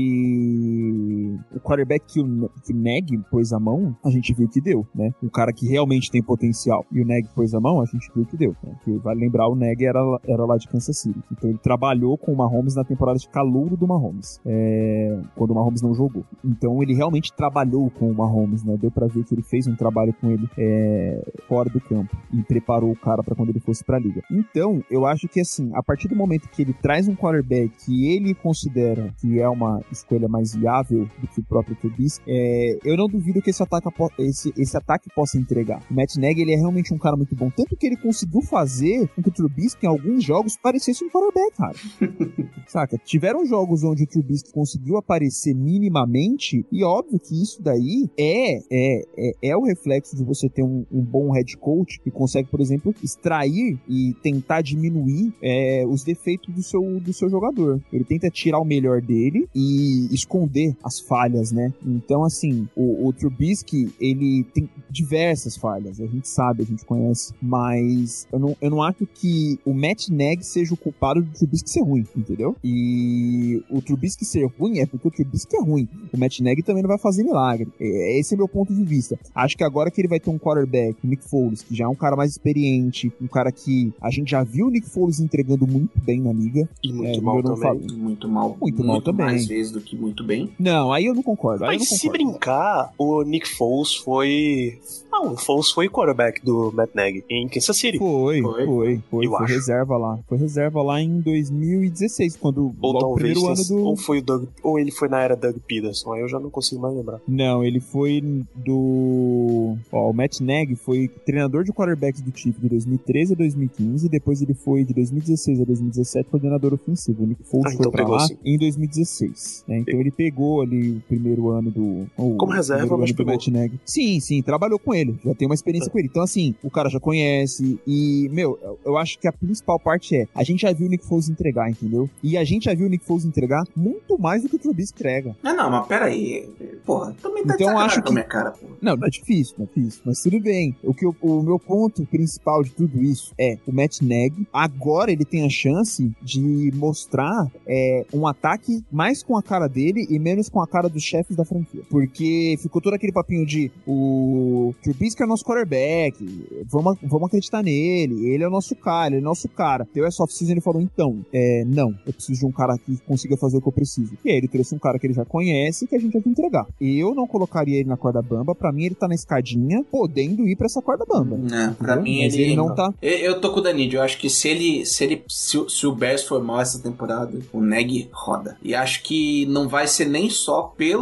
Speaker 2: E o quarterback que o, que o Nagy pôs a mão, a gente viu que deu, né? Um cara que realmente tem potencial e o Nagy pôs a mão, a gente viu que deu, né? Porque vale lembrar, o Nagy era, era lá de Kansas City. Então ele trabalhou com o Mahomes na temporada de calouro do Mahomes, é, quando o Mahomes não jogou. Então ele realmente trabalhou com o Mahomes, né? Deu pra ver que ele fez um trabalho com ele é, fora do campo e preparou o cara pra quando ele fosse pra liga. Então, eu acho que assim, a partir do momento que ele traz um quarterback que ele considera que é uma escolha mais viável do que o próprio Trubisky, é, eu não duvido que esse ataque, esse, esse ataque possa entregar. O Matt Nagy, ele é realmente um cara muito bom, tanto que ele conseguiu fazer com que o Trubisky em alguns jogos parecesse um quarterback, cara. Saca? Tiveram jogos onde o Trubisky conseguiu aparecer minimamente, e óbvio que isso daí é, é, é, é o reflexo de você ter um, um bom head coach que consegue, por exemplo, extrair e tentar diminuir é, os defeitos do seu, do seu jogador. Ele tenta tirar o melhor dele e esconder as falhas, né? Então, assim, o, o Trubisky, ele tem diversas falhas, a gente sabe, a gente conhece, mas eu não, eu não acho que o Matt Nagy seja o culpado do Trubisky ser ruim, entendeu? E o Trubisky ser ruim é porque o Trubisky é ruim. O Matt Nagy também não vai fazer milagre. Esse é meu ponto de vista. Acho que agora que ele vai ter um quarterback, o Nick Foles, que já é um cara mais experiente, um cara que a gente já viu o Nick Foles entregando muito bem na liga.
Speaker 3: E muito
Speaker 2: é,
Speaker 3: mal também.
Speaker 1: Falo, muito mal.
Speaker 2: Muito, muito mal também.
Speaker 1: Mais vezes do que muito bem.
Speaker 2: Não, aí eu não concordo. Aí
Speaker 3: Mas
Speaker 2: eu não
Speaker 3: se
Speaker 2: concordo.
Speaker 3: brincar, o Nick Foles foi... Não, o Foles foi quarterback do Matt Nagy em Kansas City.
Speaker 2: Foi,
Speaker 1: Foi,
Speaker 2: foi. Foi,
Speaker 3: eu
Speaker 2: foi
Speaker 3: acho.
Speaker 2: reserva lá. Foi reserva lá em dois mil e dezesseis, quando
Speaker 3: Ou
Speaker 2: logo o
Speaker 3: talvez
Speaker 2: primeiro ano do...
Speaker 3: ou foi o Doug, ou ele foi na era Doug Peterson, aí eu já não consigo mais lembrar.
Speaker 2: Não, ele foi do... Ó, o Matt Nagy foi treinador de quarterbacks do Chiefs de dois mil e treze a dois mil e quinze, depois ele foi de dois mil e dezesseis a dois mil e dezessete coordenador ofensivo. O Nick Foles
Speaker 3: Ah,
Speaker 2: foi
Speaker 3: então
Speaker 2: pra
Speaker 3: pegou,
Speaker 2: lá
Speaker 3: sim.
Speaker 2: em dois mil e dezesseis. Né? Então ele pegou ali o primeiro ano do... o
Speaker 3: Como reserva,
Speaker 2: primeiro
Speaker 3: mas
Speaker 2: ano do
Speaker 3: pegou.
Speaker 2: Matt Nagy. Sim, sim, trabalhou com ele. Já tem uma experiência com ele. Então, assim, o cara já conhece e, meu, eu, eu acho que a principal parte é, a gente já viu o Nick Foles entregar, entendeu? E a gente já viu o Nick Foles entregar muito mais do que o Trubisky entrega.
Speaker 1: Não, não, mas peraí. Porra, também tá
Speaker 2: Então,
Speaker 1: de sacanagem
Speaker 2: acho
Speaker 1: com a
Speaker 2: que-
Speaker 1: minha cara, porra.
Speaker 2: Não, não é difícil, não é difícil, mas tudo bem. O, que eu- o meu ponto principal de tudo isso é o Matt Nagy, agora ele tem a chance de mostrar é, um ataque mais com a cara dele e menos com a cara dos chefes da franquia. Porque ficou todo aquele papinho de o Trubisky é nosso quarterback, vamos, vamos acreditar nele, ele é o nosso cara, ele é o nosso cara. Deu essa off-season, ele falou, então, é, não, eu preciso de um cara que consiga fazer o que eu preciso. E aí ele trouxe um cara que ele já conhece e que a gente vai entregar. Eu não colocaria ele na corda bamba, pra mim ele tá na escadinha, podendo ir pra essa corda bamba.
Speaker 1: Não, pra
Speaker 2: Entendeu?
Speaker 1: mim
Speaker 2: Mas
Speaker 1: ele,
Speaker 2: ele não tá...
Speaker 1: Eu, eu tô com o Danilo, eu acho que se ele, se ele, se, o- se o Bears for mal essa temporada, o Nagy roda. E acho que não vai ser nem só pelo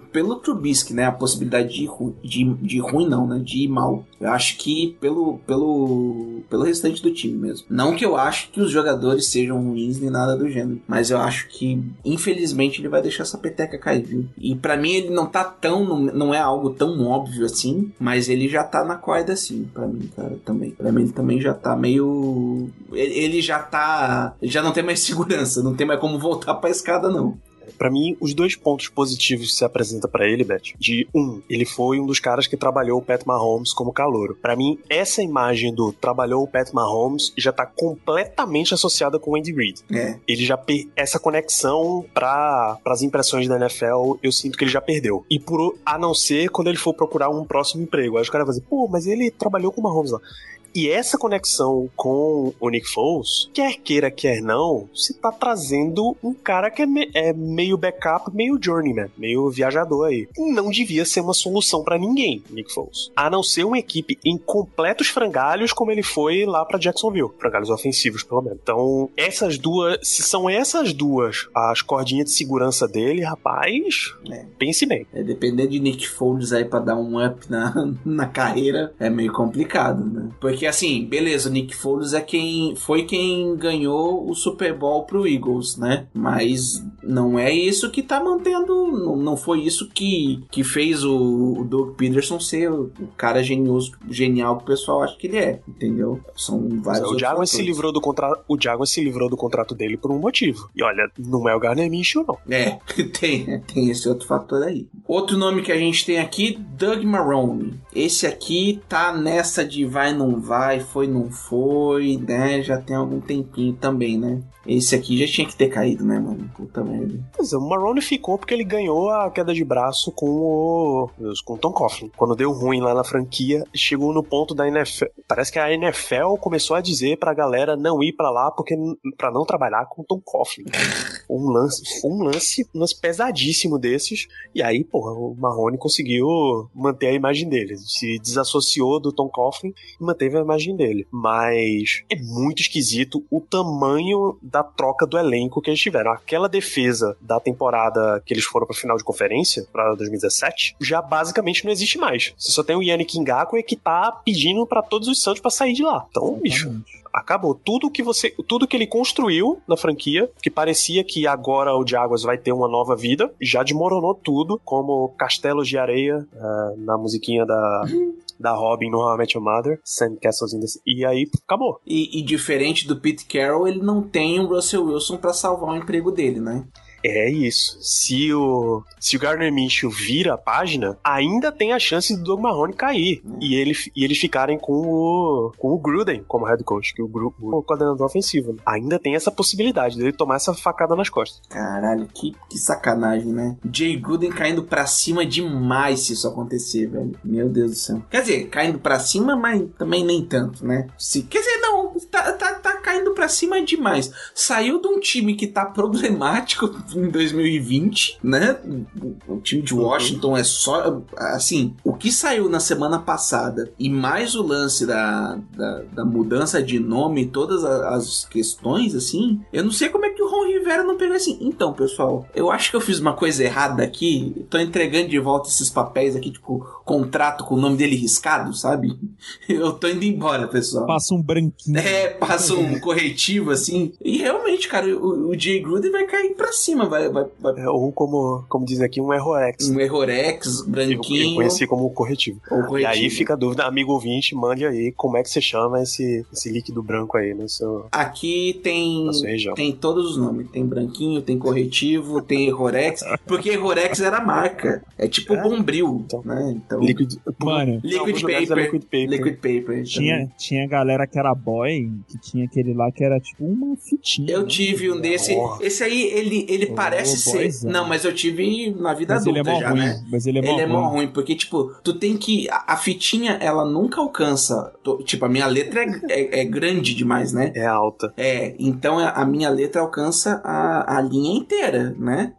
Speaker 1: pelo Trubisky, né? A possibilidade de, ru, de, de ruim não, né? De ir mal. Eu acho que pelo, pelo, pelo restante do time mesmo. Não que eu acho que os jogadores sejam ruins nem nada do gênero, mas eu acho que, infelizmente, ele vai deixar essa peteca cair, viu? E pra mim ele não tá tão, não, não é algo tão óbvio assim, mas ele já tá na corda assim, pra mim, cara, também. Pra mim ele também já tá meio... Ele, ele já tá... já não tem mais segurança, não tem mais como voltar pra escada, não.
Speaker 3: Pra mim, os dois pontos positivos que se apresenta pra ele, Beth, de um, ele foi um dos caras que trabalhou o Pat Mahomes como calouro. Pra mim, essa imagem do trabalhou o Pat Mahomes já tá completamente associada com o Andy Reid.
Speaker 1: É.
Speaker 3: Ele já per... essa conexão para as impressões da N F L, eu sinto que ele já perdeu. E por a não ser quando ele for procurar um próximo emprego. Aí os caras vão dizer, pô, mas ele trabalhou com o Mahomes lá. E essa conexão com o Nick Foles, quer queira, quer não, você tá trazendo um cara que é, me- é meio backup, meio journeyman, meio viajador aí. E não devia ser uma solução pra ninguém, Nick Foles. A não ser uma equipe em completos frangalhos, como ele foi lá pra Jacksonville. Frangalhos ofensivos, pelo menos. Então, essas duas, se são essas duas as cordinhas de segurança dele, rapaz,
Speaker 1: É.
Speaker 3: pense bem.
Speaker 1: É, depender de Nick Foles aí pra dar um up na, na carreira é meio complicado, né? Porque assim, beleza, o Nick Foles é quem, foi quem ganhou o Super Bowl pro Eagles, né? Mas não é isso que tá mantendo, não, não foi isso que, que fez o, o Doug Peterson ser o, o cara genioso, genial que o pessoal acha que ele é, entendeu? São vários
Speaker 3: O Jaguars se
Speaker 1: fatores.
Speaker 3: livrou do contrato, o Jaguars se livrou do contrato dele por um motivo. E olha, não é o Gardner Minshew, não.
Speaker 1: É, tem, tem esse outro fator aí. Outro nome que a gente tem aqui, Doug Marrone. Esse aqui tá nessa de vai, não vai, foi, não foi, né? Já tem algum tempinho também, né? Esse aqui já tinha que ter caído, né, mano? Puta merda.
Speaker 3: Pois é, o Marrone ficou porque ele ganhou a queda de braço com o, Deus, com o Tom Coughlin. Quando deu ruim lá na franquia, chegou no ponto da N F L. Parece que a N F L começou a dizer pra galera não ir pra lá porque pra não trabalhar com o Tom Coughlin. Um lance, um lance, um lance pesadíssimo desses. E aí, porra, o Marrone conseguiu manter a imagem dele. Se desassociou do Tom Coughlin e manteve a imagem dele. Mas é muito esquisito o tamanho da troca do elenco que eles tiveram. Aquela defesa da temporada que eles foram pra final de conferência, pra dois mil e dezessete, já basicamente não existe mais. Você só tem o Yannick Ngakoue que tá pedindo pra todos os Santos pra sair de lá. Então, bicho, acabou. Tudo que você, tudo que ele construiu na franquia, que parecia que agora o Jaguars vai ter uma nova vida, já desmoronou tudo, como castelos de areia uh, na musiquinha da... da Robin no How I Met Your Mother, Sand Castles in the Sea, e aí acabou.
Speaker 1: E, e diferente do Pete Carroll, ele não tem o Russell Wilson pra salvar o emprego dele, né?
Speaker 3: É isso. Se o, se o Gardner Minshew vira a página, ainda tem a chance do Doug Marrone cair. Hum. E, ele, e eles ficarem com o, com o Gruden como head coach, que o, o coordenador ofensivo. Né? Ainda tem essa possibilidade dele tomar essa facada nas costas.
Speaker 1: Caralho, que, que sacanagem, né? Jay Gruden caindo pra cima demais se isso acontecer, velho. Meu Deus do céu. Quer dizer, caindo pra cima, mas também nem tanto, né? Se, quer dizer, não, tá, tá, tá caindo pra cima demais. Saiu de um time que tá problemático em dois mil e vinte, né? O time de Washington uhum. é só... Assim, o que saiu na semana passada e mais o lance da, da, da mudança de nome e todas as questões, assim, eu não sei como é que o Ron Rivera não pegou assim. Então, pessoal, eu acho que eu fiz uma coisa errada aqui, tô entregando de volta esses papéis aqui, tipo, contrato com o nome dele riscado, sabe? Eu tô indo embora, pessoal.
Speaker 2: Passa um branquinho.
Speaker 1: É, passa um corretivo, assim. E realmente, cara, o, o Jay Gruden vai cair pra cima, vai... vai, vai...
Speaker 3: É, ou como, como dizem aqui, um errorex.
Speaker 1: Um errorex, branquinho.
Speaker 3: Eu, eu conheci como corretivo.
Speaker 1: corretivo.
Speaker 3: E aí fica a dúvida, amigo ouvinte, mande aí como é que você chama esse, esse líquido branco aí no seu...
Speaker 1: Aqui tem, tem todos os nomes. Tem branquinho, tem corretivo, tem errorex. Porque errorex era a marca. É tipo é? Bombril, então, né? Então...
Speaker 3: Liquid...
Speaker 1: Mano, liquid, não, paper, liquid paper. Liquid paper.
Speaker 2: Tinha, tinha galera que era boy, que tinha aquele lá que era tipo uma fitinha.
Speaker 1: Eu
Speaker 2: né?
Speaker 1: tive um desse. Oh. Esse aí, ele, ele oh, parece ser... Boyzão. Não, mas eu tive na vida
Speaker 2: mas
Speaker 1: adulta
Speaker 2: ele é
Speaker 1: já,
Speaker 2: ruim,
Speaker 1: né?
Speaker 2: Mas ele é mó
Speaker 1: ele
Speaker 2: ruim.
Speaker 1: é mó ruim, porque, tipo, tu tem que... A, a fitinha, ela nunca alcança... Tu, tipo, a minha letra é, é, é grande demais, né?
Speaker 3: É alta.
Speaker 1: É, então a minha letra alcança a, a linha inteira, né?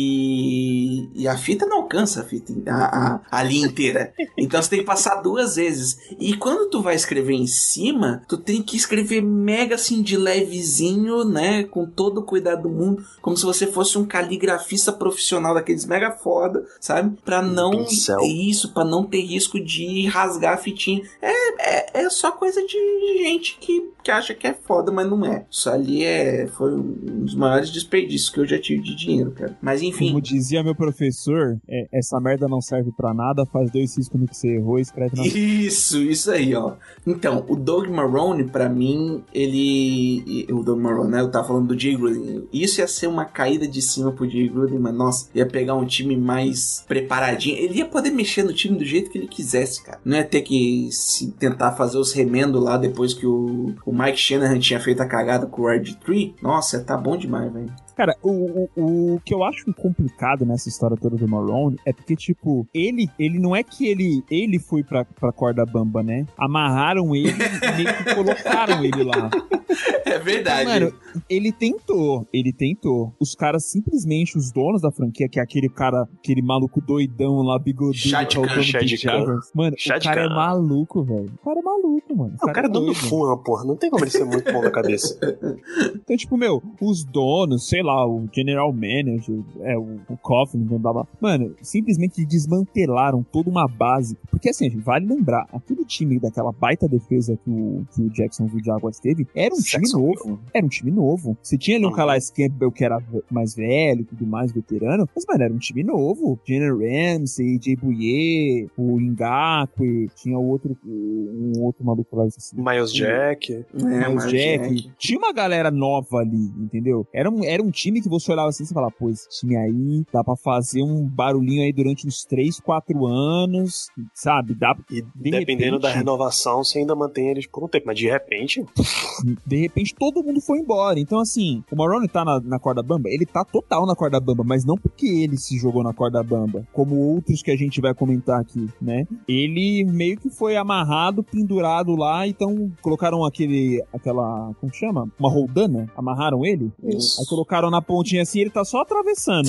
Speaker 1: E, e a fita não alcança a, fita, a, a, a linha inteira. Então você tem que passar duas vezes. E quando tu vai escrever em cima, tu tem que escrever mega assim de levezinho, né? Com todo o cuidado do mundo, como se você fosse fosse um caligrafista profissional daqueles mega foda, sabe? Pra não...
Speaker 3: Pincel.
Speaker 1: Isso, pra não ter risco de rasgar a fitinha. É, é, é só coisa de gente que, que acha que é foda, mas não é. Isso ali é, foi um dos maiores desperdícios que eu já tive de dinheiro, cara. Mas enfim...
Speaker 2: Como dizia meu professor, é, essa merda não serve pra nada, faz dois riscos no que você errou e escreve na...
Speaker 1: Isso, isso aí, ó. Então, o Doug Marrone, pra mim, ele... O Doug Marrone, né? Eu tava falando do Jay Gruden. Isso ia ser uma caída de cima pro Jay Gruden, mas, nossa, ia pegar um time mais preparadinho. Ele ia poder mexer no time do jeito que ele quisesse, cara. Não ia ter que se tentar fazer os remendos lá depois que o, o Mike Shanahan tinha feito a cagada com o R G três. Nossa, tá bom demais, velho.
Speaker 2: Cara, o, o, o que eu acho complicado nessa história toda do Marrone é porque, tipo, ele, ele não é que ele, ele foi pra, pra corda bamba, né? Amarraram ele e meio que colocaram ele lá.
Speaker 1: É verdade.
Speaker 2: Mano, ele tentou, ele tentou. Os caras simplesmente, os donos da franquia, que é aquele cara, aquele maluco doidão lá, bigodudo,
Speaker 1: Shad
Speaker 2: que é o dono
Speaker 3: Shad
Speaker 2: do Jaguars. Mano,
Speaker 3: Shad
Speaker 2: o cara
Speaker 3: Khan.
Speaker 2: é maluco, velho. O cara é maluco, mano.
Speaker 3: Não, o cara é dono do
Speaker 2: doido.
Speaker 3: Fuma, porra. Não tem como ele ser muito bom na cabeça.
Speaker 2: Então, tipo, meu, os donos, sei lá, o general manager, é, o, o Coughlin, blá, blá. Mano, simplesmente desmantelaram toda uma base. Porque, assim, vale lembrar, aquele time daquela baita defesa que o, que o Jacksonville Jaguars teve, era um time novo. Era um time novo. Você tinha ali um Calais Campbell que era mais velho, tudo mais, veterano, mas, mano, era um time novo. Jalen Ramsey, Jay Bouye, o Ngakwe, tinha o outro, um outro maluco lá, assim.
Speaker 3: Miles Jack.
Speaker 1: É,
Speaker 2: Miles
Speaker 1: mas
Speaker 2: Jack.
Speaker 1: Jack.
Speaker 2: Tinha uma galera nova ali, entendeu? Era um, era um time que você olhava assim e falava, pô, esse time aí dá pra fazer um barulhinho aí durante uns três, quatro anos, sabe? Dá,
Speaker 3: E
Speaker 2: de
Speaker 3: dependendo
Speaker 2: repente,
Speaker 3: da renovação, você ainda mantém eles por um tempo. Mas de repente...
Speaker 2: De repente todo mundo foi embora. Então, assim, o Marrone tá na, na corda bamba? Ele tá total na corda bamba, mas não porque ele se jogou na corda bamba, como outros que a gente vai comentar aqui, né? Ele meio que foi amarrado, pendurado lá, então colocaram aquele, aquela, como chama? Uma roldana, amarraram ele,
Speaker 1: Isso.
Speaker 2: aí colocaram na pontinha assim, ele tá só atravessando.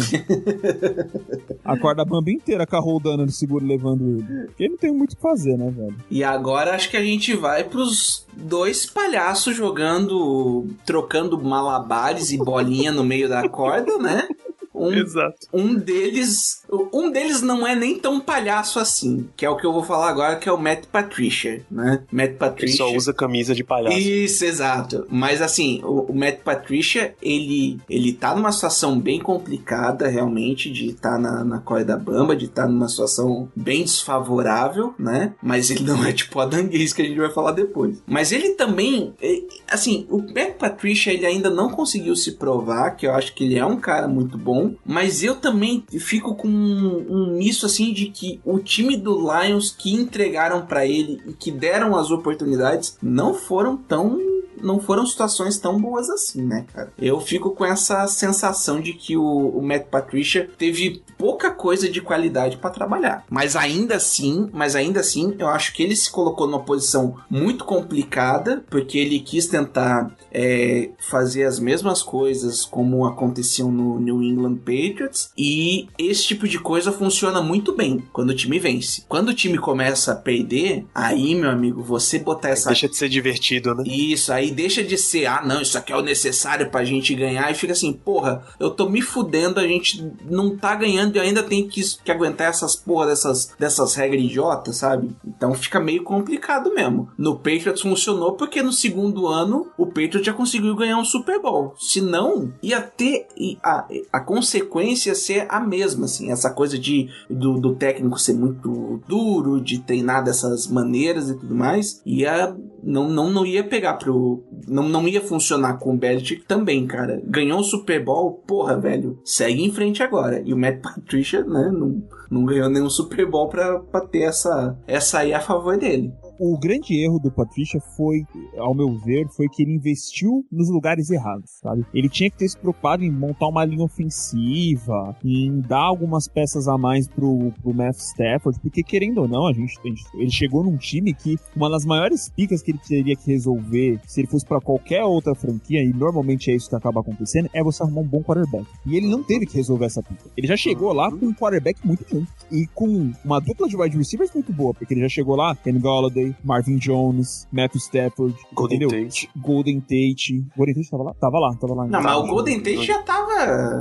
Speaker 2: A corda bamba inteira com a roldana no seguro levando ele. Porque ele não tem muito o que fazer, né, velho?
Speaker 1: E agora acho que a gente vai pros dois palhaços jogando, trocando malabares e bolinha no meio da corda, né? Um,
Speaker 3: Exato.
Speaker 1: um deles um deles não é nem tão palhaço assim, que é o que eu vou falar agora, que é o Matt Patricia, né? Matt
Speaker 3: Ele
Speaker 1: Patricia
Speaker 3: só usa camisa de palhaço.
Speaker 1: Isso, exato. Mas assim, o, o Matt Patricia, ele, ele tá numa situação bem complicada, realmente, de estar tá na, na corda bamba, de estar tá numa situação bem desfavorável, né? Mas ele não é tipo a Danguês que a gente vai falar depois. Mas ele também, ele, assim, o Matt Patricia, ele ainda não conseguiu se provar, que eu acho que ele é um cara muito bom, mas eu também fico com um, um misto, assim, de que o time do Lions que entregaram pra ele e que deram as oportunidades não foram tão... não foram situações tão boas assim, né, cara? Eu fico com essa sensação de que o, o Matt Patricia teve pouca coisa de qualidade pra trabalhar. Mas ainda assim, mas ainda assim, eu acho que ele se colocou numa posição muito complicada, porque ele quis tentar é, fazer as mesmas coisas como aconteciam no New England Patriots, e esse tipo de coisa funciona muito bem quando o time vence. Quando o time começa a perder, aí, meu amigo, você botar essa...
Speaker 3: Deixa de ser divertido, né?
Speaker 1: Isso, aí deixa de ser, ah, não, isso aqui é o necessário pra gente ganhar, e fica assim, porra, eu tô me fudendo, a gente não tá ganhando e ainda tem que, que aguentar essas porra dessas, dessas regras idiotas, sabe? Então fica meio complicado mesmo. No Patriots funcionou porque no segundo ano o Patriots já conseguiu ganhar um Super Bowl. Se não, ia ter a, a consequência ia ser a mesma, assim, essa coisa de do, do técnico ser muito duro, de treinar dessas maneiras e tudo mais, ia, não, não, não ia pegar pro... Não, não ia funcionar com o Belichick também, cara. Ganhou o Super Bowl, porra, velho, segue em frente agora. E o Matt Patricia, né, não, não ganhou nenhum Super Bowl pra, pra ter essa, essa aí a favor dele.
Speaker 2: O grande erro do Patricia foi, ao meu ver, foi que ele investiu nos lugares errados, sabe? Ele tinha que ter se preocupado em montar uma linha ofensiva, em dar algumas peças a mais pro, pro Matthew Stafford, porque querendo ou não, a gente, a gente, ele chegou num time que uma das maiores picas que ele teria que resolver, se ele fosse pra qualquer outra franquia, e normalmente é isso que acaba acontecendo, é você arrumar um bom quarterback. E ele não teve que resolver essa pica. Ele já chegou lá com um quarterback muito bom. E com uma dupla de wide receivers muito boa, porque ele já chegou lá, Kenny Golladay, Marvin Jones, Matthew Stafford,
Speaker 3: Golden
Speaker 2: entendeu?
Speaker 3: Tate.
Speaker 2: Golden Tate. Golden Tate tava lá? Tava lá, tava lá.
Speaker 1: Não, mas o Golden Tate já tava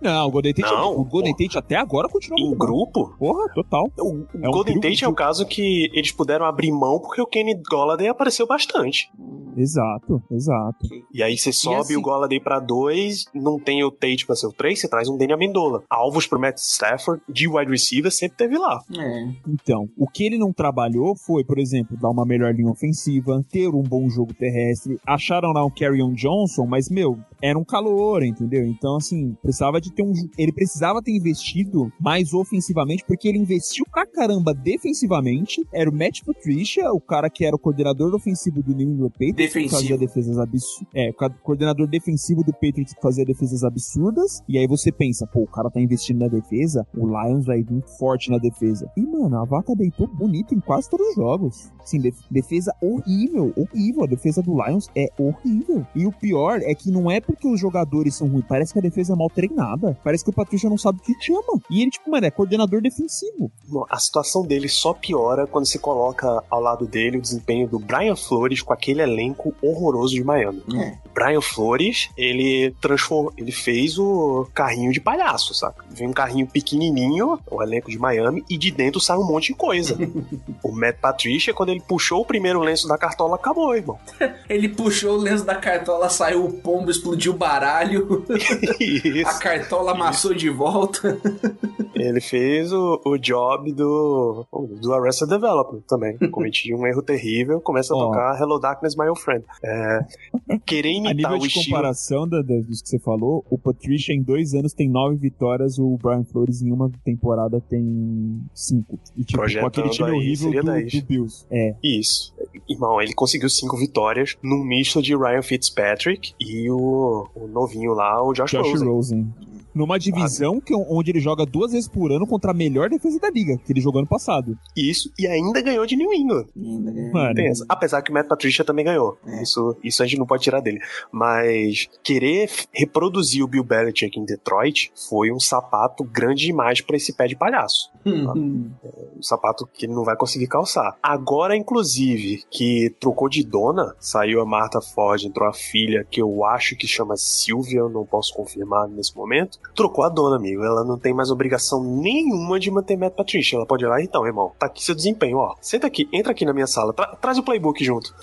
Speaker 2: Não, o Golden Tate,
Speaker 3: Não,
Speaker 2: o Golden
Speaker 3: pô.
Speaker 2: Tate até agora continua
Speaker 3: Em
Speaker 2: muito bom.
Speaker 3: grupo?
Speaker 2: Porra, total.
Speaker 3: O, o
Speaker 2: É um
Speaker 3: Golden
Speaker 2: trio-
Speaker 3: Tate é o caso que eles puderam abrir mão porque o Kenny Golladay apareceu bastante.
Speaker 2: Exato, exato.
Speaker 3: E aí você sobe
Speaker 2: assim-
Speaker 3: o Golladay pra dois, não tem o Tate pra ser o três, você traz um Danny Amendola. Alvos pro Matt Stafford, de wide receiver, sempre teve lá.
Speaker 1: É.
Speaker 2: Então, o que ele não trabalhou foi, por exemplo, dar uma melhor linha ofensiva, ter um bom jogo terrestre. Acharam lá o Kerryon Johnson, mas, meu, era um calor, entendeu? Então, assim, precisava de ter um... Ele precisava ter investido mais ofensivamente, porque ele investiu pra caramba defensivamente. Era o Matt Patricia, o cara que era o coordenador ofensivo do New England Patriots, que
Speaker 1: Defensivo.
Speaker 2: fazia defesas absurdas. É, o ca- coordenador defensivo do Patriots que fazia defesas absurdas. E aí você pensa, pô, o cara tá investindo na defesa, o Lions vai vir forte na defesa. E, mano, a vaca deitou bonito em quase todos os jogos. Assim, def- defesa horrível, horrível. A defesa do Lions é horrível. E o pior é que não é porque os jogadores são ruins, parece que a defesa é mal treinada. Parece que o Patricia não sabe o que chama. E ele, tipo, mano, é coordenador defensivo.
Speaker 3: A situação dele só piora quando se coloca ao lado dele o desempenho do Brian Flores com aquele elenco horroroso de Miami.
Speaker 1: É.
Speaker 3: Brian Flores, ele transformou, ele fez o carrinho de palhaço, saca? Vem um carrinho pequenininho, o elenco de Miami, e de dentro sai um monte de coisa. O Matt Patricia, quando ele puxou o primeiro lenço da cartola, acabou, irmão.
Speaker 1: Ele puxou o lenço da cartola, saiu o pombo, explodiu o baralho.
Speaker 3: Isso.
Speaker 1: A cartola amassou de volta.
Speaker 3: Ele fez o, o job do, do Arrested Development também. Cometi um erro terrível, começa a
Speaker 2: Ó.
Speaker 3: tocar Hello Darkness, My Old Friend. É, querer
Speaker 2: A
Speaker 3: imitar
Speaker 2: nível
Speaker 3: o
Speaker 2: de
Speaker 3: estilo...
Speaker 2: comparação da, da, dos que você falou, o Patricia em dois anos tem nove vitórias, o Brian Flores em uma temporada tem cinco. E tipo, com aquele
Speaker 3: Projetando
Speaker 2: time
Speaker 3: aí,
Speaker 2: horrível
Speaker 3: seria
Speaker 2: do,
Speaker 3: dez.
Speaker 2: do Bills. É.
Speaker 3: Isso. Irmão, ele conseguiu cinco vitórias num misto de Ryan Fitzpatrick e o, o novinho lá, o Josh,
Speaker 2: Josh
Speaker 3: Rosen.
Speaker 2: Rosen. Numa divisão que, onde ele joga duas vezes por ano contra a melhor defesa da liga, que ele jogou ano passado.
Speaker 3: Isso, e ainda ganhou de New England.
Speaker 2: Mano,
Speaker 3: Tem essa. Apesar que o Matt Patricia também ganhou.
Speaker 1: É.
Speaker 3: Isso, isso a gente não pode tirar dele. Mas querer f- reproduzir o Bill Belichick em Detroit foi um sapato grande demais pra esse pé de palhaço.
Speaker 1: Hum.
Speaker 3: Um sapato que ele não vai conseguir calçar. Agora, inclusive, que trocou de dona, saiu a Martha Ford, entrou a filha, que eu acho que chama Sylvia, eu não posso confirmar nesse momento. Trocou a dona, amigo. Ela não tem mais obrigação nenhuma de manter Matt Patricia. Ela pode ir lá, então, irmão, tá aqui seu desempenho, ó. Senta aqui, entra aqui na minha sala, tra- traz o playbook junto.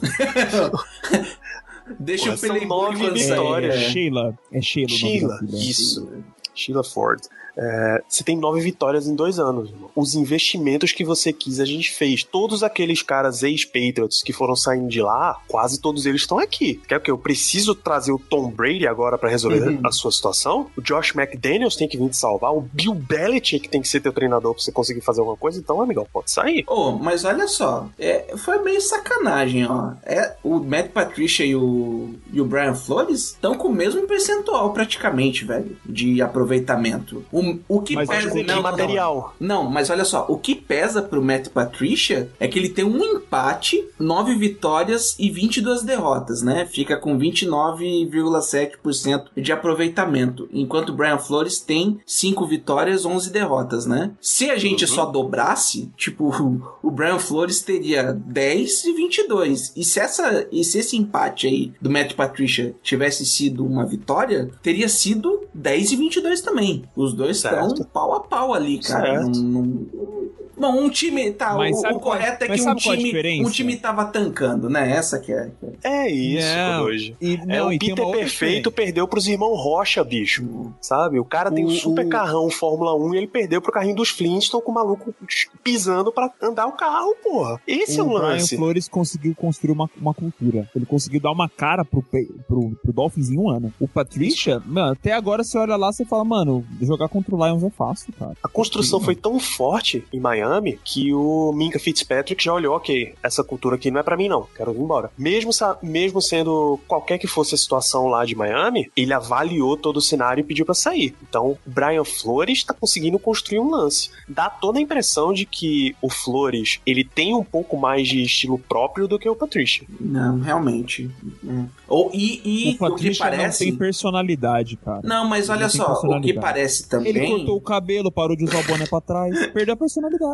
Speaker 1: Deixa
Speaker 3: Pô,
Speaker 1: o
Speaker 3: são
Speaker 1: playbook
Speaker 3: nove
Speaker 1: quando sair,
Speaker 3: vitórias.
Speaker 1: é.
Speaker 2: Sheila. É Sheila. o nome
Speaker 3: Sheila,
Speaker 2: da filha.
Speaker 3: isso. Sheila Ford. É, você tem nove vitórias em dois anos, irmão. Os investimentos que você quis, a gente fez. Todos aqueles caras ex-Patriots que foram saindo de lá, quase todos eles estão aqui. Quer o quê? Eu preciso trazer o Tom Brady agora pra resolver
Speaker 1: Uhum.
Speaker 3: a sua situação? O Josh McDaniels tem que vir te salvar? O Bill Belichick tem que ser teu treinador pra você conseguir fazer alguma coisa? Então, amigão, pode sair.
Speaker 1: Oh, mas olha só, é, foi meio sacanagem, ó. É, o Matt Patricia e o, e o Brian Flores estão com o mesmo percentual, praticamente, velho, de aproveitamento. O, o que
Speaker 2: Mas
Speaker 1: pesa...
Speaker 2: acho que
Speaker 3: De material.
Speaker 1: Não, mas olha só, o que pesa pro Matt Patricia é que ele tem um empate, nove vitórias e vinte e duas derrotas, né? Fica com vinte e nove vírgula sete por cento de aproveitamento, enquanto o Brian Flores tem cinco vitórias, onze derrotas, né? Se a gente
Speaker 3: Uhum.
Speaker 1: só dobrasse, tipo, o, o Brian Flores teria dez e vinte e dois. E se, essa, e se esse empate aí do Matt Patricia tivesse sido uma vitória, teria sido dez e vinte e dois também. Os dois estão
Speaker 3: Certo.
Speaker 1: pau a pau ali, cara.
Speaker 3: Certo.
Speaker 1: Não, não- Bom, um time. Tá,
Speaker 2: Mas
Speaker 1: o,
Speaker 2: sabe
Speaker 1: o
Speaker 2: qual-
Speaker 1: correto é
Speaker 2: mas
Speaker 1: que um
Speaker 2: sabe qual a
Speaker 1: time,
Speaker 2: diferença?
Speaker 1: um time tava tancando, né? Essa que é. que é-
Speaker 3: É isso,
Speaker 2: Não,
Speaker 3: hoje.
Speaker 2: E,
Speaker 3: É,
Speaker 2: não,
Speaker 3: o
Speaker 2: e tem
Speaker 3: Peter
Speaker 2: uma outra
Speaker 3: Perfeito
Speaker 2: diferença.
Speaker 3: perdeu pros irmãos Rocha, bicho. Sabe? O cara tem um
Speaker 2: O-
Speaker 3: super
Speaker 2: o-
Speaker 3: carrão Fórmula um e ele perdeu pro carrinho dos Flintstones com o maluco pisando pra andar o carro, porra. Esse é o
Speaker 2: o Brian
Speaker 3: lance.
Speaker 2: Flores conseguiu construir uma, uma cultura. Ele conseguiu dar uma cara pro, pe- pro, pro Dolphins em um ano. O Patricia, mano, até agora você olha lá e você fala, mano, jogar contra o Lions é fácil, cara.
Speaker 3: A construção foi tão forte em Miami que o Minka Fitzpatrick já olhou, ok, essa cultura aqui não é pra mim não, quero vir embora. Mesmo, sa- mesmo sendo qualquer que fosse a situação lá de Miami, ele avaliou todo o cenário e pediu pra sair. Então, o Brian Flores tá conseguindo construir um lance. Dá toda a impressão de que o Flores, ele tem um pouco mais de estilo próprio do que o Patricia.
Speaker 1: Não, realmente. É. Ou, e e
Speaker 2: o
Speaker 1: o, que
Speaker 2: Patricia
Speaker 1: parece.
Speaker 2: não tem personalidade, cara.
Speaker 1: Não, mas
Speaker 2: Ele
Speaker 1: olha
Speaker 2: tem
Speaker 1: só, o que
Speaker 2: personalidade.
Speaker 1: parece também.
Speaker 2: Ele cortou o cabelo, parou de usar o boné pra trás, perdeu a personalidade.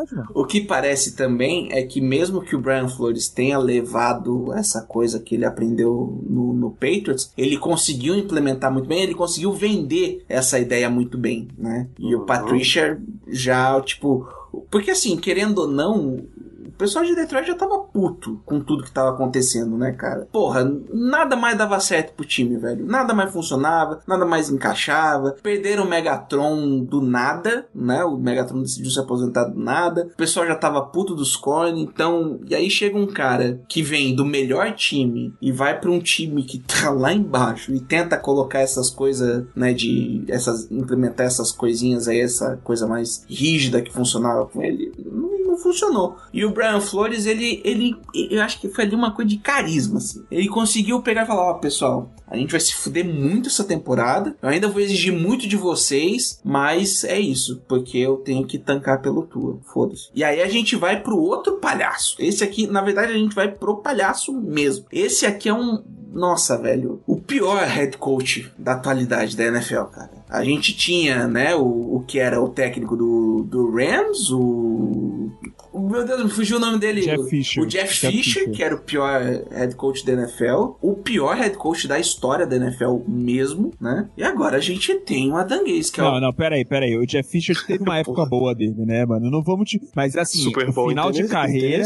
Speaker 2: verdade, mano.
Speaker 1: O que parece também é que mesmo que o Brian Flores tenha levado essa coisa que ele aprendeu no, no Patriots, ele conseguiu implementar muito bem, ele conseguiu vender essa ideia muito bem, né? E uhum. o Patricia já, tipo... Porque assim, querendo ou não... O pessoal de Detroit já tava puto com tudo que tava acontecendo, né, cara? Porra, nada mais dava certo pro time, velho. Nada mais funcionava, nada mais encaixava. Perderam o Megatron do nada, né? O Megatron decidiu se aposentar do nada. O pessoal já tava puto dos cornes, então... E aí chega um cara que vem do melhor time e vai pra um time que tá lá embaixo e tenta colocar essas coisas, né, de... Essas, implementar essas coisinhas aí, essa coisa mais rígida que funcionava com ele. Não Não funcionou. E o Brian Flores, ele, ele, eu acho que foi ali uma coisa de carisma, assim. Ele conseguiu pegar e falar, ó, oh, pessoal, a gente vai se fuder muito essa temporada, eu ainda vou exigir muito de vocês, mas é isso, porque eu tenho que tancar pelo tour, foda-se. E aí a gente vai pro outro palhaço. Esse aqui, na verdade, a gente vai pro palhaço mesmo. Esse aqui é um... Nossa, velho, o pior head coach da atualidade da N F L, cara. A gente tinha, né, o, o que era o técnico do, do Rams, o... Meu Deus, me fugiu o nome dele.
Speaker 2: Jeff Fisher.
Speaker 1: O Jeff,
Speaker 2: Jeff
Speaker 1: Fisher,
Speaker 2: Fisher,
Speaker 1: que era o pior head coach da N F L. O pior head coach da história da N F L mesmo, né? E agora a gente tem o Adam Gase, que é
Speaker 2: não,
Speaker 1: o...
Speaker 2: Não, não, peraí, peraí. O Jeff Fisher teve uma época boa dele, né, mano? Não vamos te... Mas assim,
Speaker 3: Super
Speaker 2: o final de carreira...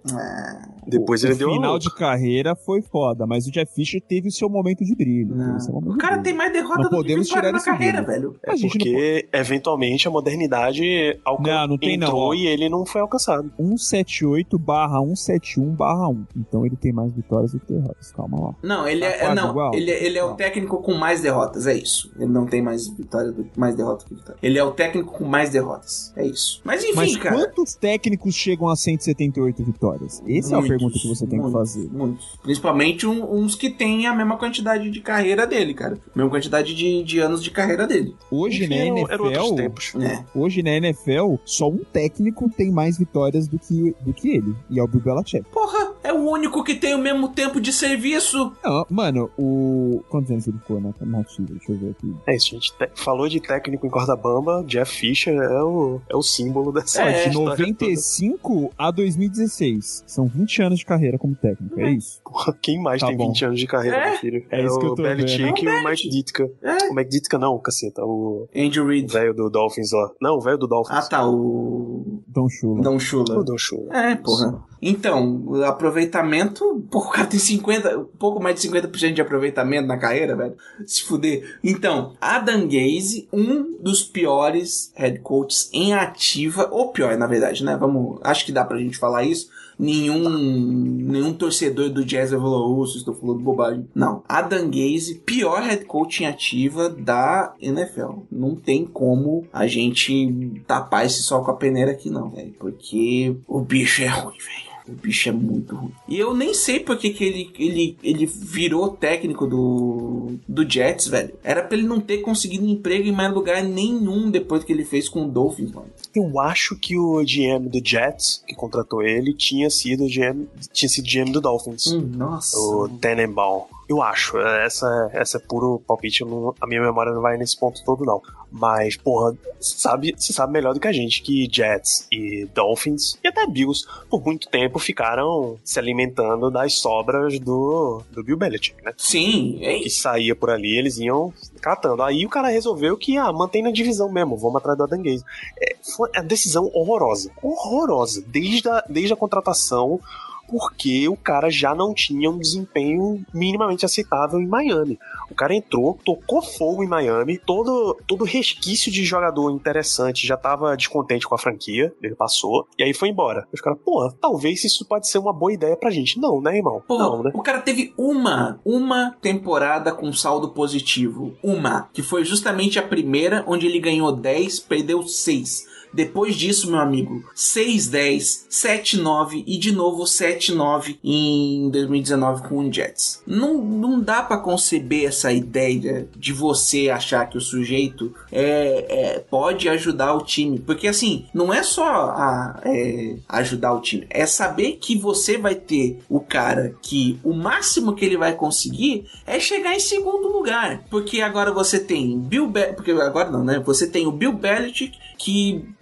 Speaker 1: Ah,
Speaker 3: Depois
Speaker 2: o,
Speaker 3: ele
Speaker 2: o
Speaker 3: deu
Speaker 2: final
Speaker 3: uma...
Speaker 2: de carreira foi foda, mas o Jeff Fisher teve o seu momento de brilho.
Speaker 1: O cara tem mais derrota do que vitória na carreira, velho.
Speaker 3: É porque, não... eventualmente, a modernidade alcan...
Speaker 2: não, não tem,
Speaker 3: entrou
Speaker 2: não,
Speaker 3: e ele não foi alcançado.
Speaker 2: cento e setenta e oito barra cento e setenta e um barra um. Então ele tem mais vitórias do que derrotas. Calma lá.
Speaker 1: Não, ele
Speaker 2: tá
Speaker 1: é, não,
Speaker 2: igual?
Speaker 1: ele, ele é o técnico com mais derrotas, é isso. Ele não tem mais vitória do, mais derrotas que vitória. Ele é o técnico com mais derrotas, é isso. Mas enfim,
Speaker 2: Mas
Speaker 1: cara.
Speaker 2: quantos técnicos chegam a cento e setenta e oito vitórias? Essa muitos, é a pergunta que você tem muitos, que fazer.
Speaker 1: Muitos. Principalmente um, uns que têm a mesma quantidade de carreira dele, cara. A mesma quantidade de, de anos de carreira dele.
Speaker 2: Hoje
Speaker 3: Enfim,
Speaker 2: na N F L,
Speaker 3: eram tempos.
Speaker 1: É.
Speaker 2: Hoje na N F L, só um técnico tem mais vitórias do que, do que ele. E é o Bill Belichick.
Speaker 1: Porra, é o único que tem o mesmo tempo de serviço.
Speaker 2: Não, mano, o... Quantos anos ele ficou na nativa? Deixa eu ver aqui.
Speaker 3: É isso, a gente te... falou de técnico em corda bamba, Jeff Fisher é o, é o símbolo dessa
Speaker 2: é,
Speaker 3: é,
Speaker 2: de noventa e cinco a dois mil e dezesseis. São vinte anos de carreira como técnico, é, é isso.
Speaker 3: Porra, quem mais
Speaker 2: tá
Speaker 3: tem
Speaker 2: bom.
Speaker 3: vinte anos de carreira,
Speaker 1: é?
Speaker 3: meu filho?
Speaker 2: É, é isso que eu tô vendo.
Speaker 3: O Belichick e o Mike Ditka.
Speaker 1: É.
Speaker 3: O Mike Ditka não, caceta. O
Speaker 1: Andrew Reid.
Speaker 3: O velho do Dolphins lá. Não, o velho do Dolphins.
Speaker 1: Ah, tá, o...
Speaker 2: Don Shula.
Speaker 1: Don Shula.
Speaker 3: O Don Shula.
Speaker 1: É, porra. Então, o aproveitamento... Pô, o cara tem cinquenta... Um pouco mais de cinquenta por cento de aproveitamento na carreira, velho. Se fuder. Então, Adam Gase, um dos piores head coaches em ativa. Ou pior, na verdade, né? Vamos... Acho que dá pra gente falar isso. Nenhum, nenhum torcedor do Jazz vai falar, oh, vocês estão falando bobagem. Não. Adam Gase, pior head coach em ativa da N F L. Não tem como a gente tapar esse sol com a peneira aqui, não, velho. Porque o bicho é ruim, velho. O bicho é muito ruim. E eu nem sei porque que ele, ele, ele virou técnico do, do Jets, velho. Era pra ele não ter conseguido emprego em mais lugar nenhum depois que ele fez com o Dolphins, mano.
Speaker 3: Eu acho que o G M do Jets, que contratou ele, tinha sido G M, tinha sido G M do Dolphins.
Speaker 1: Hum, nossa.
Speaker 3: O Tannenbaum. Eu acho. Essa, essa é puro palpite. Não, a minha memória não vai nesse ponto todo, não. Mas, porra, sabe, você sabe melhor do que a gente que Jets e Dolphins, e até Bills, por muito tempo ficaram se alimentando das sobras do, do Bill Belichick, né?
Speaker 1: Sim. É
Speaker 3: que saía por ali, eles iam catando. Aí o cara resolveu que, ah, mantém na divisão mesmo, vamos atrás do Adam Gase. É, foi a decisão horrorosa. Horrorosa. Desde a, desde a contratação, porque o cara já não tinha um desempenho minimamente aceitável em Miami. O cara entrou, tocou fogo em Miami, todo, todo resquício de jogador interessante já tava descontente com a franquia, ele passou, e aí foi embora. Os caras, pô, talvez isso pode ser uma boa ideia pra gente. Não, né, irmão?
Speaker 1: Pô,
Speaker 3: não, né?
Speaker 1: O cara teve uma, uma temporada com saldo positivo. Uma. Que foi justamente a primeira, onde ele ganhou dez, perdeu seis. Depois disso, meu amigo, seis dez, sete nove e de novo sete nove em dois mil e dezenove com o Jets. Não, não dá pra conceber essa ideia de você achar que o sujeito é, é, pode ajudar o time. Porque assim, não é só a, é, ajudar o time, é saber que você vai ter o cara que o máximo que ele vai conseguir é chegar em segundo lugar. Porque agora você tem Bill Be- porque agora não, né? Você tem o Bill Belichick, que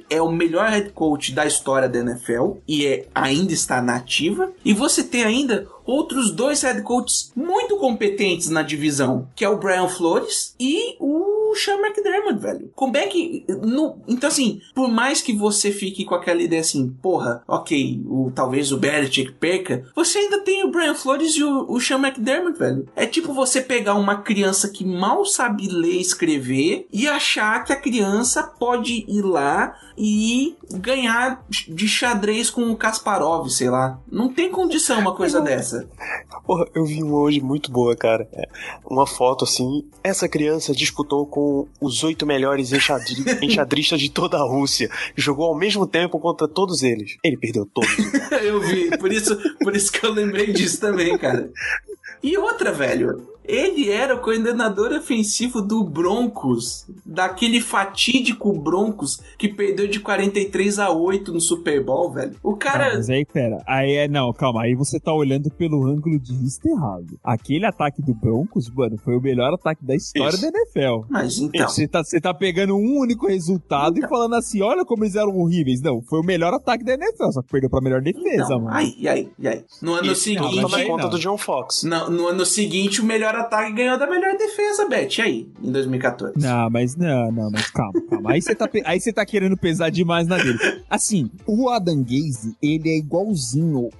Speaker 1: é o melhor head coach da história da N F L e é, ainda está na ativa. E você tem ainda outros dois head coaches muito competentes na divisão, que é o Brian Flores e o Sean McDermott, velho. Como é que... No, então, assim, por mais que você fique com aquela ideia assim, porra, ok, o, talvez o Belichick perca, você ainda tem o Brian Flores e o, o Sean McDermott, velho. É tipo você pegar uma criança que mal sabe ler e escrever e achar que a criança pode ir lá e ganhar de xadrez com o Kasparov, sei lá. Não tem condição uma coisa dessa.
Speaker 3: Porra, eu vi uma hoje muito boa, cara. É, uma foto assim. Essa criança disputou com os oito melhores enxadri- enxadristas de toda a Rússia. Jogou ao mesmo tempo contra todos eles. Ele perdeu todos.
Speaker 1: Eu vi, por isso, por isso que eu lembrei disso também, cara. E outra, velho. Ele era o coordenador ofensivo do Broncos, daquele fatídico Broncos que perdeu de quarenta e três a oito no Super Bowl, velho. O cara...
Speaker 2: Não, mas aí, pera, aí é, não, calma, aí você tá olhando pelo ângulo de vista errado. Aquele ataque do Broncos, mano, foi o melhor ataque da história
Speaker 3: Isso.
Speaker 2: da N F L.
Speaker 1: Mas então...
Speaker 2: Você tá, você tá pegando um único resultado então. E falando assim, olha como eles eram horríveis. Não, foi o melhor ataque da N F L, só que perdeu pra melhor defesa,
Speaker 1: então,
Speaker 2: mano.
Speaker 1: Aí, e aí, e aí? No ano
Speaker 3: Isso,
Speaker 1: seguinte...
Speaker 3: Não, na
Speaker 2: aí,
Speaker 3: conta
Speaker 2: não.
Speaker 3: do John Fox.
Speaker 1: No, no ano seguinte, o melhor ataque ganhou da melhor defesa, Beth. E aí? Em dois mil e catorze.
Speaker 2: Não, mas não, não, mas calma, calma. Aí você tá, pe- aí você tá querendo pesar demais na dele. Assim, o Adam Gase, ele é igualzinho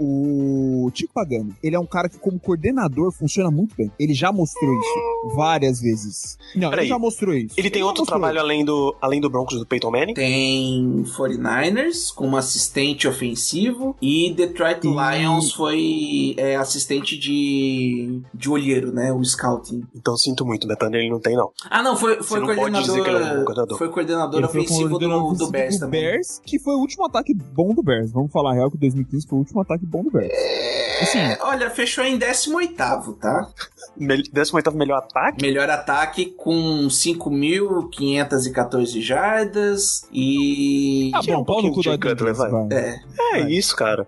Speaker 2: o Chico Pagano. Ele é um cara que, como coordenador, funciona muito bem. Ele já mostrou isso várias vezes. Não,
Speaker 3: Peraí,
Speaker 2: ele já mostrou isso.
Speaker 3: Ele tem
Speaker 2: já
Speaker 3: outro
Speaker 2: mostrou.
Speaker 3: trabalho além do, além do Broncos do Peyton Manning?
Speaker 1: Tem quarenta e nine ers como assistente ofensivo e Detroit
Speaker 2: E-
Speaker 1: Lions foi é, assistente de, de olheiro, né? O scouting.
Speaker 3: Então sinto muito, Betânia, ele não tem não.
Speaker 1: Ah, não, foi, foi
Speaker 3: Você não pode dizer
Speaker 1: coordenador.
Speaker 3: que ele é um bom coordenador.
Speaker 1: Foi coordenador
Speaker 2: Ele foi
Speaker 1: ofensivo
Speaker 2: coordenador
Speaker 1: do,
Speaker 2: ofensivo
Speaker 1: do Bears também.
Speaker 2: Bears, que foi o último ataque bom do Bears. Vamos falar a real que dois mil e quinze foi o último ataque bom do Bears.
Speaker 1: É,
Speaker 2: Assim,
Speaker 1: olha, fechou em décimo oitavo, tá?
Speaker 3: décimo oitavo melhor ataque?
Speaker 1: Melhor ataque com cinco mil quinhentas e catorze jardas e.
Speaker 2: tá
Speaker 3: que é
Speaker 2: bom,
Speaker 3: um
Speaker 2: pau no
Speaker 3: pouquinho
Speaker 2: cu
Speaker 3: de
Speaker 2: do
Speaker 3: Cutler,
Speaker 2: Adam Gase,
Speaker 3: vai.
Speaker 2: vai.
Speaker 1: É.
Speaker 3: É
Speaker 2: Vai.
Speaker 3: isso, cara.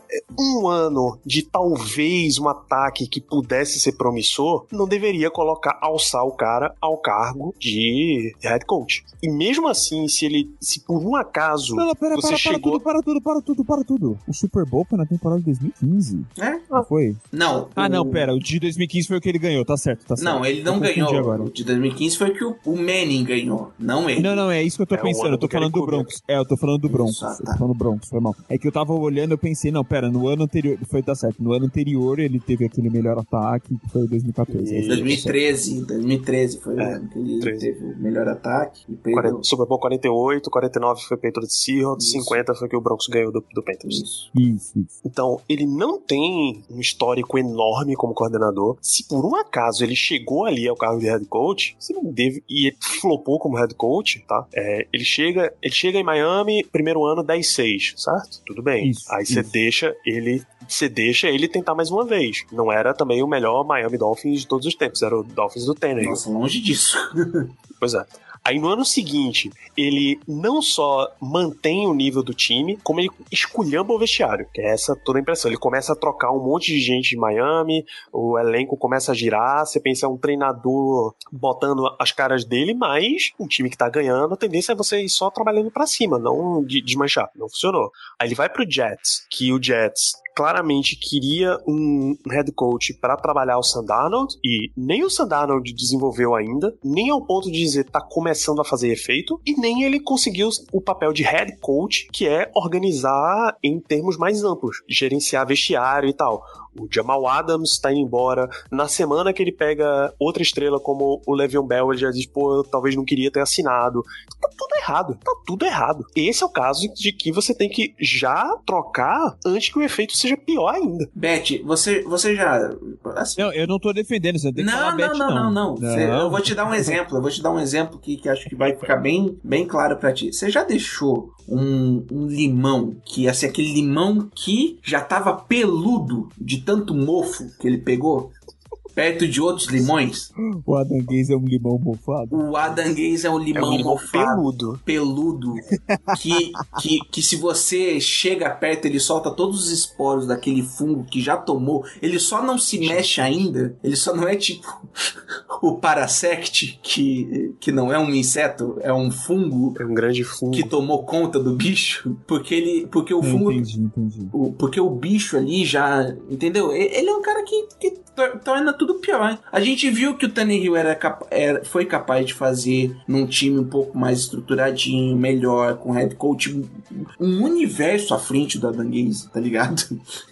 Speaker 3: Um ano de talvez um ataque que pudesse ser promissor não deveria colocar, alçar o cara ao cargo de head coach. E mesmo assim, se ele, se por um acaso
Speaker 2: Não, não, pera,
Speaker 3: você
Speaker 2: para,
Speaker 3: chegou...
Speaker 2: para tudo, para tudo, para tudo, para tudo. O Super Bowl foi na temporada de dois mil e quinze.
Speaker 1: É?
Speaker 2: Não foi?
Speaker 1: Não.
Speaker 2: Ah,
Speaker 1: o-
Speaker 2: não, pera, o de dois mil e quinze foi o que ele ganhou, tá certo, tá certo.
Speaker 1: Não, ele não
Speaker 2: Eu confundi
Speaker 1: ganhou.
Speaker 2: agora.
Speaker 1: O de dois mil e quinze foi que o, o Manning ganhou, não ele.
Speaker 2: Não, não, é isso que eu tô
Speaker 3: É o
Speaker 2: pensando,
Speaker 3: ano
Speaker 2: eu tô
Speaker 3: do Gary
Speaker 2: falando do
Speaker 3: Kubiak.
Speaker 2: Broncos. É, eu tô falando do Broncos.
Speaker 1: Isso, ah,
Speaker 2: Eu
Speaker 1: tá.
Speaker 2: tô falando do Broncos, foi mal. É que eu tava olhando, eu pensei, não, pera, no ano anterior, foi, tá certo, no ano anterior ele teve aquele melhor ataque, que foi dois mil e catorze.
Speaker 3: E-
Speaker 1: dois mil e treze, dois mil e treze foi o
Speaker 3: É,
Speaker 1: ano que ele
Speaker 3: treze.
Speaker 1: teve o melhor ataque e perdeu.
Speaker 3: quarenta Super Bowl quarenta e oito, quarenta e nove foi Patriots de Seahawks,
Speaker 1: Isso.
Speaker 3: cinquenta foi que o Broncos ganhou do, do Panthers.
Speaker 1: Isso.
Speaker 2: Isso, isso.
Speaker 3: Então, ele não tem um histórico enorme como coordenador. Se por um acaso ele chegou ali ao cargo de head coach, você não deve. E ele flopou como head coach, tá? É, ele, chega, ele chega em Miami, primeiro ano, dez seis, certo? Tudo bem.
Speaker 2: Isso,
Speaker 3: Aí você
Speaker 2: isso.
Speaker 3: deixa ele. Você deixa ele tentar mais uma vez. Não era também o melhor Miami Dolphins de todos os tempos, era o Dolphins do Tannehill.
Speaker 1: Nossa, longe disso.
Speaker 3: Pois é. Aí no ano seguinte, ele não só mantém o nível do time, como ele esculhamba o vestiário. Que é essa toda a impressão. Ele começa a trocar um monte de gente de Miami, o elenco começa a girar, você pensa é um treinador botando as caras dele, mas um time que tá ganhando, a tendência é você ir só trabalhando pra cima, não de- desmanchar. Não funcionou. Aí ele vai pro Jets, que o Jets claramente queria um head coach para trabalhar o Sam Darnold, e nem o Sam Darnold desenvolveu ainda, nem ao ponto de dizer tá começando a fazer efeito, e nem ele conseguiu o papel de head coach, que é organizar em termos mais amplos, gerenciar vestiário e tal. O Jamal Adams tá indo embora. Na semana que ele pega outra estrela como o Le'Veon Bell, ele já diz, pô, eu talvez não queria ter assinado. Tá tudo errado. Tá tudo errado. Esse é o caso de que você tem que já trocar antes que o efeito seja pior ainda.
Speaker 1: Beth, você, você já. Assim,
Speaker 2: Não, eu não tô defendendo, você não tem que
Speaker 1: não,
Speaker 2: falar
Speaker 1: não,
Speaker 2: bet,
Speaker 1: não, não, não, Você-
Speaker 2: Não.
Speaker 1: eu vou te dar um exemplo. Eu vou te dar um exemplo que, que acho que vai ficar bem, bem claro pra ti. Você já deixou um, um limão que, assim, aquele limão que já tava peludo de tanto mofo que ele pegou? perto de outros limões.
Speaker 2: O Adam Gaze é um limão mofado.
Speaker 1: O Adam Gaze é um limão,
Speaker 3: é um limão
Speaker 1: mofado,
Speaker 3: peludo.
Speaker 1: Peludo. que, que, que se você chega perto, ele solta todos os esporos daquele fungo que já tomou. Ele só não se mexe ainda. Ele só não é tipo o Parasect, que, que não é um inseto, é um fungo.
Speaker 3: É um grande fungo.
Speaker 1: Que tomou conta do bicho. Porque ele. Porque o fungo.
Speaker 2: Entendi, entendi.
Speaker 1: O, porque o bicho ali já. Entendeu? Ele é um cara que, que torna tudo pior. A gente viu que o Tannehill era, era, foi capaz de fazer num time um pouco mais estruturadinho, melhor, com head coach, um universo à frente do Adam Gaze, tá ligado?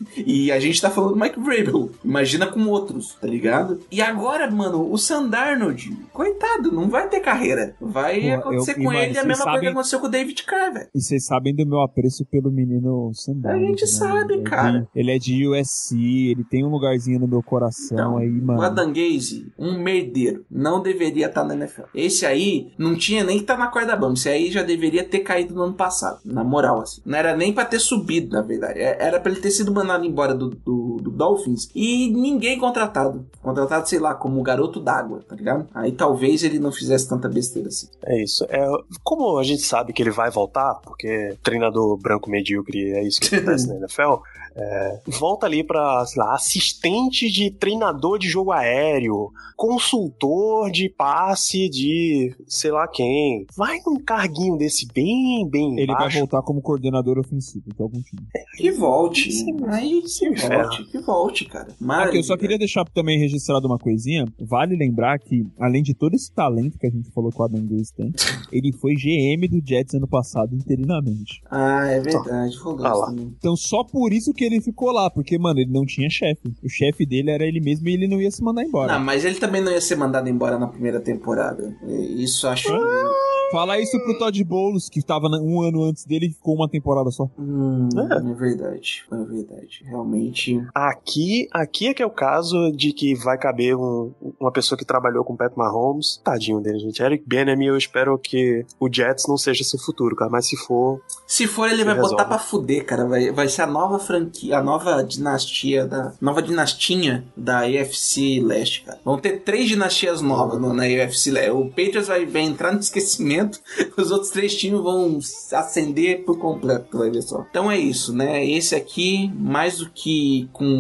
Speaker 1: E a gente tá falando do Mike Vrabel. Imagina com outros, tá ligado? E agora, mano, o Sam Darnold, coitado, não vai ter carreira. Vai Pô, acontecer eu, com mano, ele a mesma sabem... coisa que aconteceu com o David Carr, velho.
Speaker 2: E vocês sabem do meu apreço pelo menino Sam Darnold.
Speaker 1: A gente
Speaker 2: né?
Speaker 1: sabe,
Speaker 2: ele
Speaker 1: cara.
Speaker 2: É de, ele é de U S C, ele tem um lugarzinho no meu coração então, aí, mano.
Speaker 1: O Adam Gaze, um merdeiro, não deveria estar na N F L. Esse aí não tinha nem que estar tá na corda bamba. Esse aí já deveria ter caído no ano passado, na moral, assim. Não era nem pra ter subido, na verdade. Era pra ele ter sido mandado embora do, do, do Dolphins e ninguém contratado. Contratado, sei lá, como garoto d'água, tá ligado? Aí talvez ele não fizesse tanta besteira assim.
Speaker 3: É isso. É, como a gente sabe que ele vai voltar, porque treinador branco medíocre é isso que acontece na N F L, é, volta ali pra, sei lá, assistente de treinador de jogo aéreo, consultor de passe de sei lá quem. Vai num carguinho desse bem, bem
Speaker 2: Ele
Speaker 3: baixo.
Speaker 2: vai voltar como coordenador ofensivo de algum time.
Speaker 1: É, que volte. Aí que volte, que volte, cara.
Speaker 2: Aqui, eu só queria deixar também registrado uma coisinha. Vale lembrar que, além de todo esse talento que a gente falou que o Adam Gaze tem, ele foi G M do Jets ano passado interinamente.
Speaker 1: Ah, é verdade. Falou
Speaker 3: ah, lá.
Speaker 2: Então só por isso que ele ficou lá, porque, mano, ele não tinha chefe. O chefe dele era ele mesmo e ele não ia se mandar embora.
Speaker 1: Não, mas ele também não ia ser mandado embora na primeira temporada. Isso eu acho...
Speaker 2: Ah, fala isso pro Todd Bowles, que tava um ano antes dele e ficou uma temporada só.
Speaker 1: Hum, é. é verdade, é verdade. Realmente...
Speaker 3: Aqui, aqui é que é o caso de que vai caber um, uma pessoa que trabalhou com o Pat Mahomes. Tadinho dele, gente. Eric Bieniemy, eu espero que o Jets não seja seu futuro, cara. Mas se for...
Speaker 1: Se for, ele vai resolve. botar pra fuder, cara. Vai, vai ser a nova franquia, a nova dinastia, da nova dinastinha da A F C Leste, cara. Vão ter três dinastias novas no, na A F C Leste. O Patriots vai, vai entrar no esquecimento, os outros três times vão ascender por completo, vai ver só. Então é isso, né? Esse aqui, mais do que com...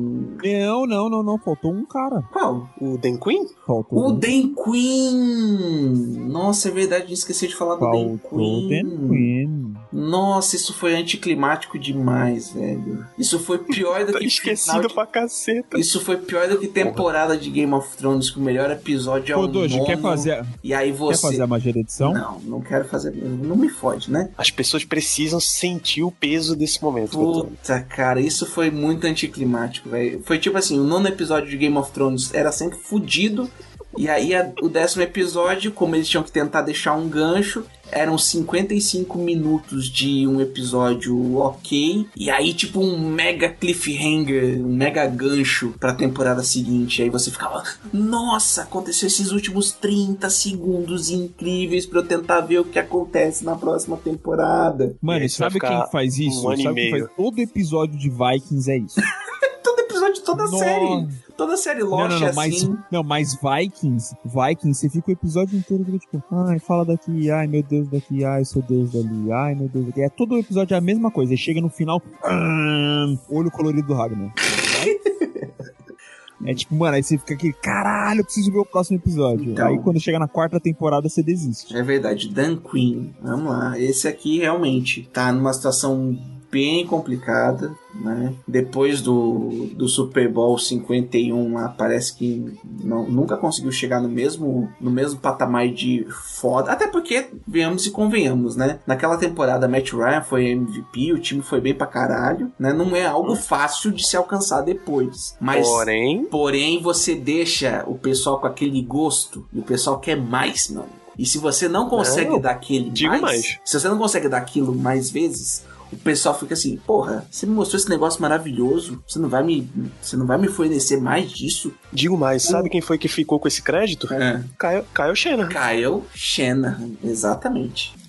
Speaker 2: Não, não, não, não. Faltou um cara.
Speaker 1: Qual?
Speaker 3: O Dan Quinn?
Speaker 2: Faltou.
Speaker 1: O Dan Quinn! Nossa, é verdade, esqueci de falar do Dan Quinn.
Speaker 2: Faltou o Dan Quinn.
Speaker 1: Nossa, isso foi anticlimático demais, velho. Isso foi pior do
Speaker 3: tá
Speaker 1: que...
Speaker 3: esquecido
Speaker 1: de...
Speaker 3: pra caceta.
Speaker 1: Isso foi pior do que temporada de Game of Thrones, que o melhor episódio é o
Speaker 2: Dojo,
Speaker 1: nono.
Speaker 2: quer fazer...
Speaker 1: E aí você...
Speaker 2: Quer fazer a magia da edição?
Speaker 1: Não, não quero fazer... Não me fode, né?
Speaker 3: As pessoas precisam sentir o peso desse momento.
Speaker 1: Puta, cara, isso foi muito anticlimático, velho. Foi tipo assim, o nono episódio de Game of Thrones era sempre fudido. E aí a, o décimo episódio, como eles tinham que tentar deixar um gancho, eram cinquenta e cinco minutos de um episódio ok, e aí tipo um mega cliffhanger, um mega gancho pra temporada seguinte. E aí você ficava, nossa, aconteceu esses últimos trinta segundos incríveis pra eu tentar ver o que acontece na próxima temporada.
Speaker 2: Mano, sabe quem faz isso?
Speaker 3: Um
Speaker 2: sabe quem faz? Todo episódio de Vikings é isso.
Speaker 1: Todo episódio, toda
Speaker 2: Nossa.
Speaker 1: série. Toda série Lost
Speaker 2: não, não, não,
Speaker 1: é
Speaker 2: mas,
Speaker 1: assim.
Speaker 2: Não, mas Vikings, Vikings, você fica o episódio inteiro tipo, ai, fala daqui, ai, meu Deus daqui, ai, seu Deus dali, ai, meu Deus daqui. É todo episódio é a mesma coisa. Aí chega no final, hum, olho colorido do Ragnar. É tipo, mano, aí você fica aqui, caralho, eu preciso ver o próximo episódio. Então, aí quando chega na quarta temporada, você desiste.
Speaker 1: É verdade, Dan Quinn, vamos lá. Esse aqui realmente tá numa situação bem complicada, né? Depois do, do Super Bowl cinquenta e um lá, parece que não, nunca conseguiu chegar no mesmo, no mesmo patamar de foda. Até porque, venhamos e convenhamos, né? Naquela temporada, Matt Ryan foi M V P, o time foi bem pra caralho, né? Não é algo fácil de se alcançar depois. Mas,
Speaker 3: porém...
Speaker 1: porém, você deixa o pessoal com aquele gosto e o pessoal quer mais, mano. E se você não consegue
Speaker 3: não,
Speaker 1: dar aquele
Speaker 3: digo
Speaker 1: mais,
Speaker 3: mais,
Speaker 1: se você não consegue dar aquilo mais vezes, o pessoal fica assim, porra, você me mostrou esse negócio maravilhoso, você não vai me, você não vai me fornecer mais disso?
Speaker 3: Digo mais, sabe quem foi que ficou com esse crédito?
Speaker 1: É.
Speaker 3: Kyle, Kyle Shanahan.
Speaker 1: Kyle Shanahan, exatamente.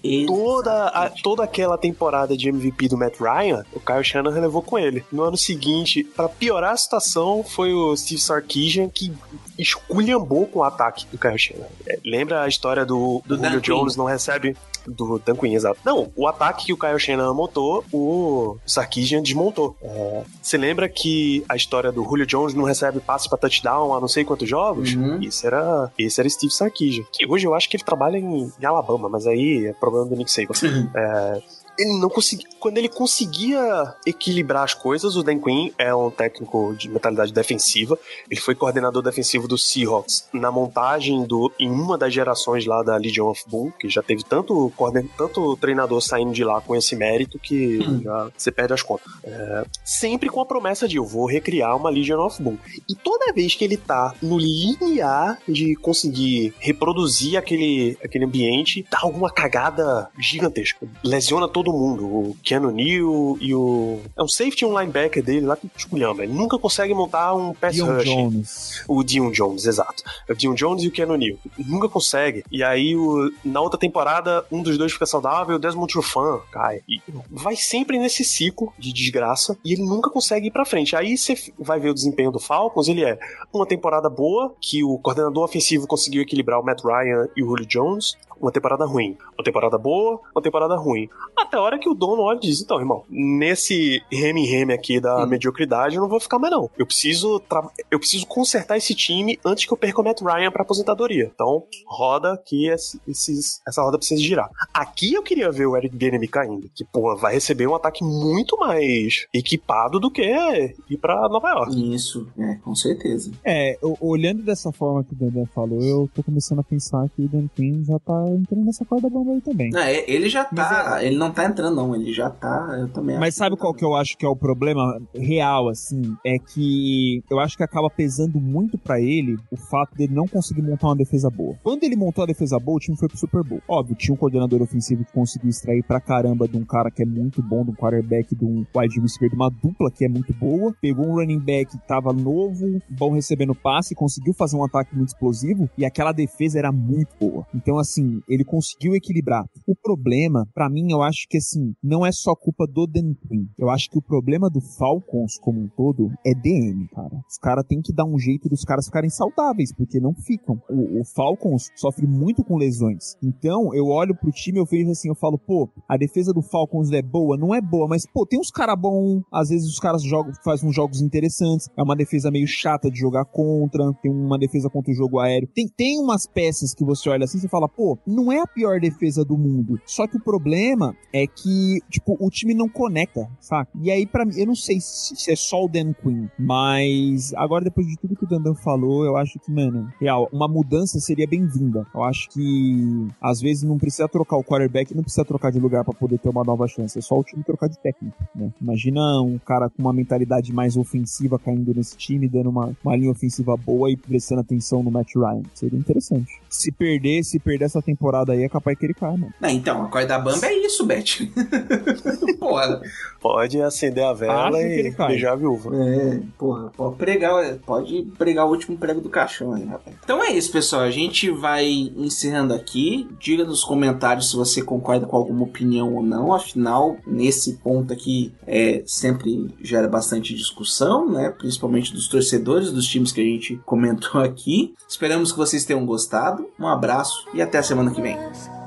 Speaker 3: toda, a, toda aquela temporada de M V P do Matt Ryan, o Kyle Shanahan relevou com ele. No ano seguinte, pra piorar a situação, foi o Steve Sarkisian que esculhambou com o ataque do Kyle Shanahan. É, lembra a história do, do Julio Jones não recebe... Do Dan Quinn, exato. Não, o ataque que o Kyle Shanahan montou, o Sarkisian desmontou. Você é, lembra que a história do Julio Jones não recebe passe pra touchdown há não sei quantos jogos?
Speaker 1: Uhum.
Speaker 3: Isso era, esse era Steve Sarkisian. Que hoje eu acho que ele trabalha em, em Alabama, mas aí é problema do Nick Saban. Uhum. É... Ele não conseguia. Quando ele conseguia equilibrar as coisas, o Dan Quinn é um técnico de mentalidade defensiva. Ele foi coordenador defensivo do Seahawks na montagem do, em uma das gerações lá da Legion of Boom, que já teve tanto, tanto treinador saindo de lá com esse mérito que hum. já você perde as contas. É, sempre com a promessa de eu vou recriar uma Legion of Boom. E toda vez que ele tá no limiar de conseguir reproduzir aquele, aquele ambiente, dá alguma cagada gigantesca. Lesiona todo todo mundo, o Keanu Neal e o... É um safety e um linebacker dele lá que esculhamba. Ele nunca consegue montar um pass
Speaker 2: Dion
Speaker 3: rush.
Speaker 2: Jones.
Speaker 3: O Dion Jones, exato. O Dion Jones e o Keanu Neal. Nunca consegue. E aí, o... na outra temporada, um dos dois fica saudável, o Desmond Trufant cai. E vai sempre nesse ciclo de desgraça e ele nunca consegue ir pra frente. Aí você vai ver o desempenho do Falcons, ele é uma temporada boa, que o coordenador ofensivo conseguiu equilibrar o Matt Ryan e o Julio Jones. Uma temporada ruim. Uma temporada boa, uma temporada ruim. Até a hora que o dono olha e diz, então, irmão, nesse reme-reme aqui da hum. mediocridade eu não vou ficar mais não. Eu preciso, tra... eu preciso consertar esse time antes que eu perca o Matt Ryan pra aposentadoria. Então, roda que esse, esses... essa roda precisa girar. Aqui eu queria ver o Eric Bieniemy caindo, que, pô, vai receber um ataque muito mais equipado do que ir pra Nova York.
Speaker 1: Isso, é, com certeza.
Speaker 2: É, olhando dessa forma que o Dan falou, eu tô começando a pensar que o Dan Quinn já tá entrando nessa corda bamba aí também.
Speaker 1: Não, ele já tá, é... ele não tá entrando não, ele já tá, eu também
Speaker 2: Mas sabe qual que eu acho que é o problema real, assim? É que eu acho que acaba pesando muito pra ele o fato dele não conseguir montar uma defesa boa. Quando ele montou a defesa boa, o time foi pro Super Bowl. Óbvio, tinha um coordenador ofensivo que conseguiu extrair pra caramba de um cara que é muito bom, de um quarterback, de um wide receiver, de uma dupla que é muito boa. Pegou um running back que tava novo, bom recebendo passe, conseguiu fazer um ataque muito explosivo e aquela defesa era muito boa. Então, assim, ele conseguiu equilibrar. O problema, pra mim, eu acho que, assim, não é só culpa do Dan Quinn. Eu acho que o problema do Falcons como um todo é D M, cara. Os caras têm que dar um jeito dos caras ficarem saudáveis, porque não ficam. O, o Falcons sofre muito com lesões. Então, eu olho pro time, eu vejo assim, eu falo, pô, a defesa do Falcons é boa? Não é boa, mas, pô, tem uns caras bons, às vezes os caras jogam, fazem uns jogos interessantes, é uma defesa meio chata de jogar contra, tem uma defesa contra o jogo aéreo. Tem, tem umas peças que você olha assim, você fala, pô, não é a pior defesa do mundo. Só que o problema é que, tipo, o time não conecta, saca? E aí, pra mim, eu não sei se, se é só o Dan Quinn, mas agora, depois de tudo que o Dandan falou, eu acho que, mano, real, uma mudança seria bem-vinda. Eu acho que, às vezes, não precisa trocar o quarterback, não precisa trocar de lugar pra poder ter uma nova chance. É só o time trocar de técnico, né? Imagina um cara com uma mentalidade mais ofensiva caindo nesse time, dando uma, uma linha ofensiva boa e prestando atenção no Matt Ryan. Seria interessante. Se perder, se perder essa temporada aí, é capaz que ele caia, mano.
Speaker 1: Não, então, a corda bamba é isso, Beth. Porra.
Speaker 3: Pode acender a vela
Speaker 2: Acho
Speaker 3: e beijar a viúva.
Speaker 1: É, porra, pode pregar, pode pregar o último prego do caixão aí, rapaz. Então é isso, pessoal. A gente vai encerrando aqui. Diga nos comentários se você concorda com alguma opinião ou não. Afinal, nesse ponto aqui, é, sempre gera bastante discussão, né? Principalmente dos torcedores dos times que a gente comentou aqui. Esperamos que vocês tenham gostado. Um abraço e até a semana que vem.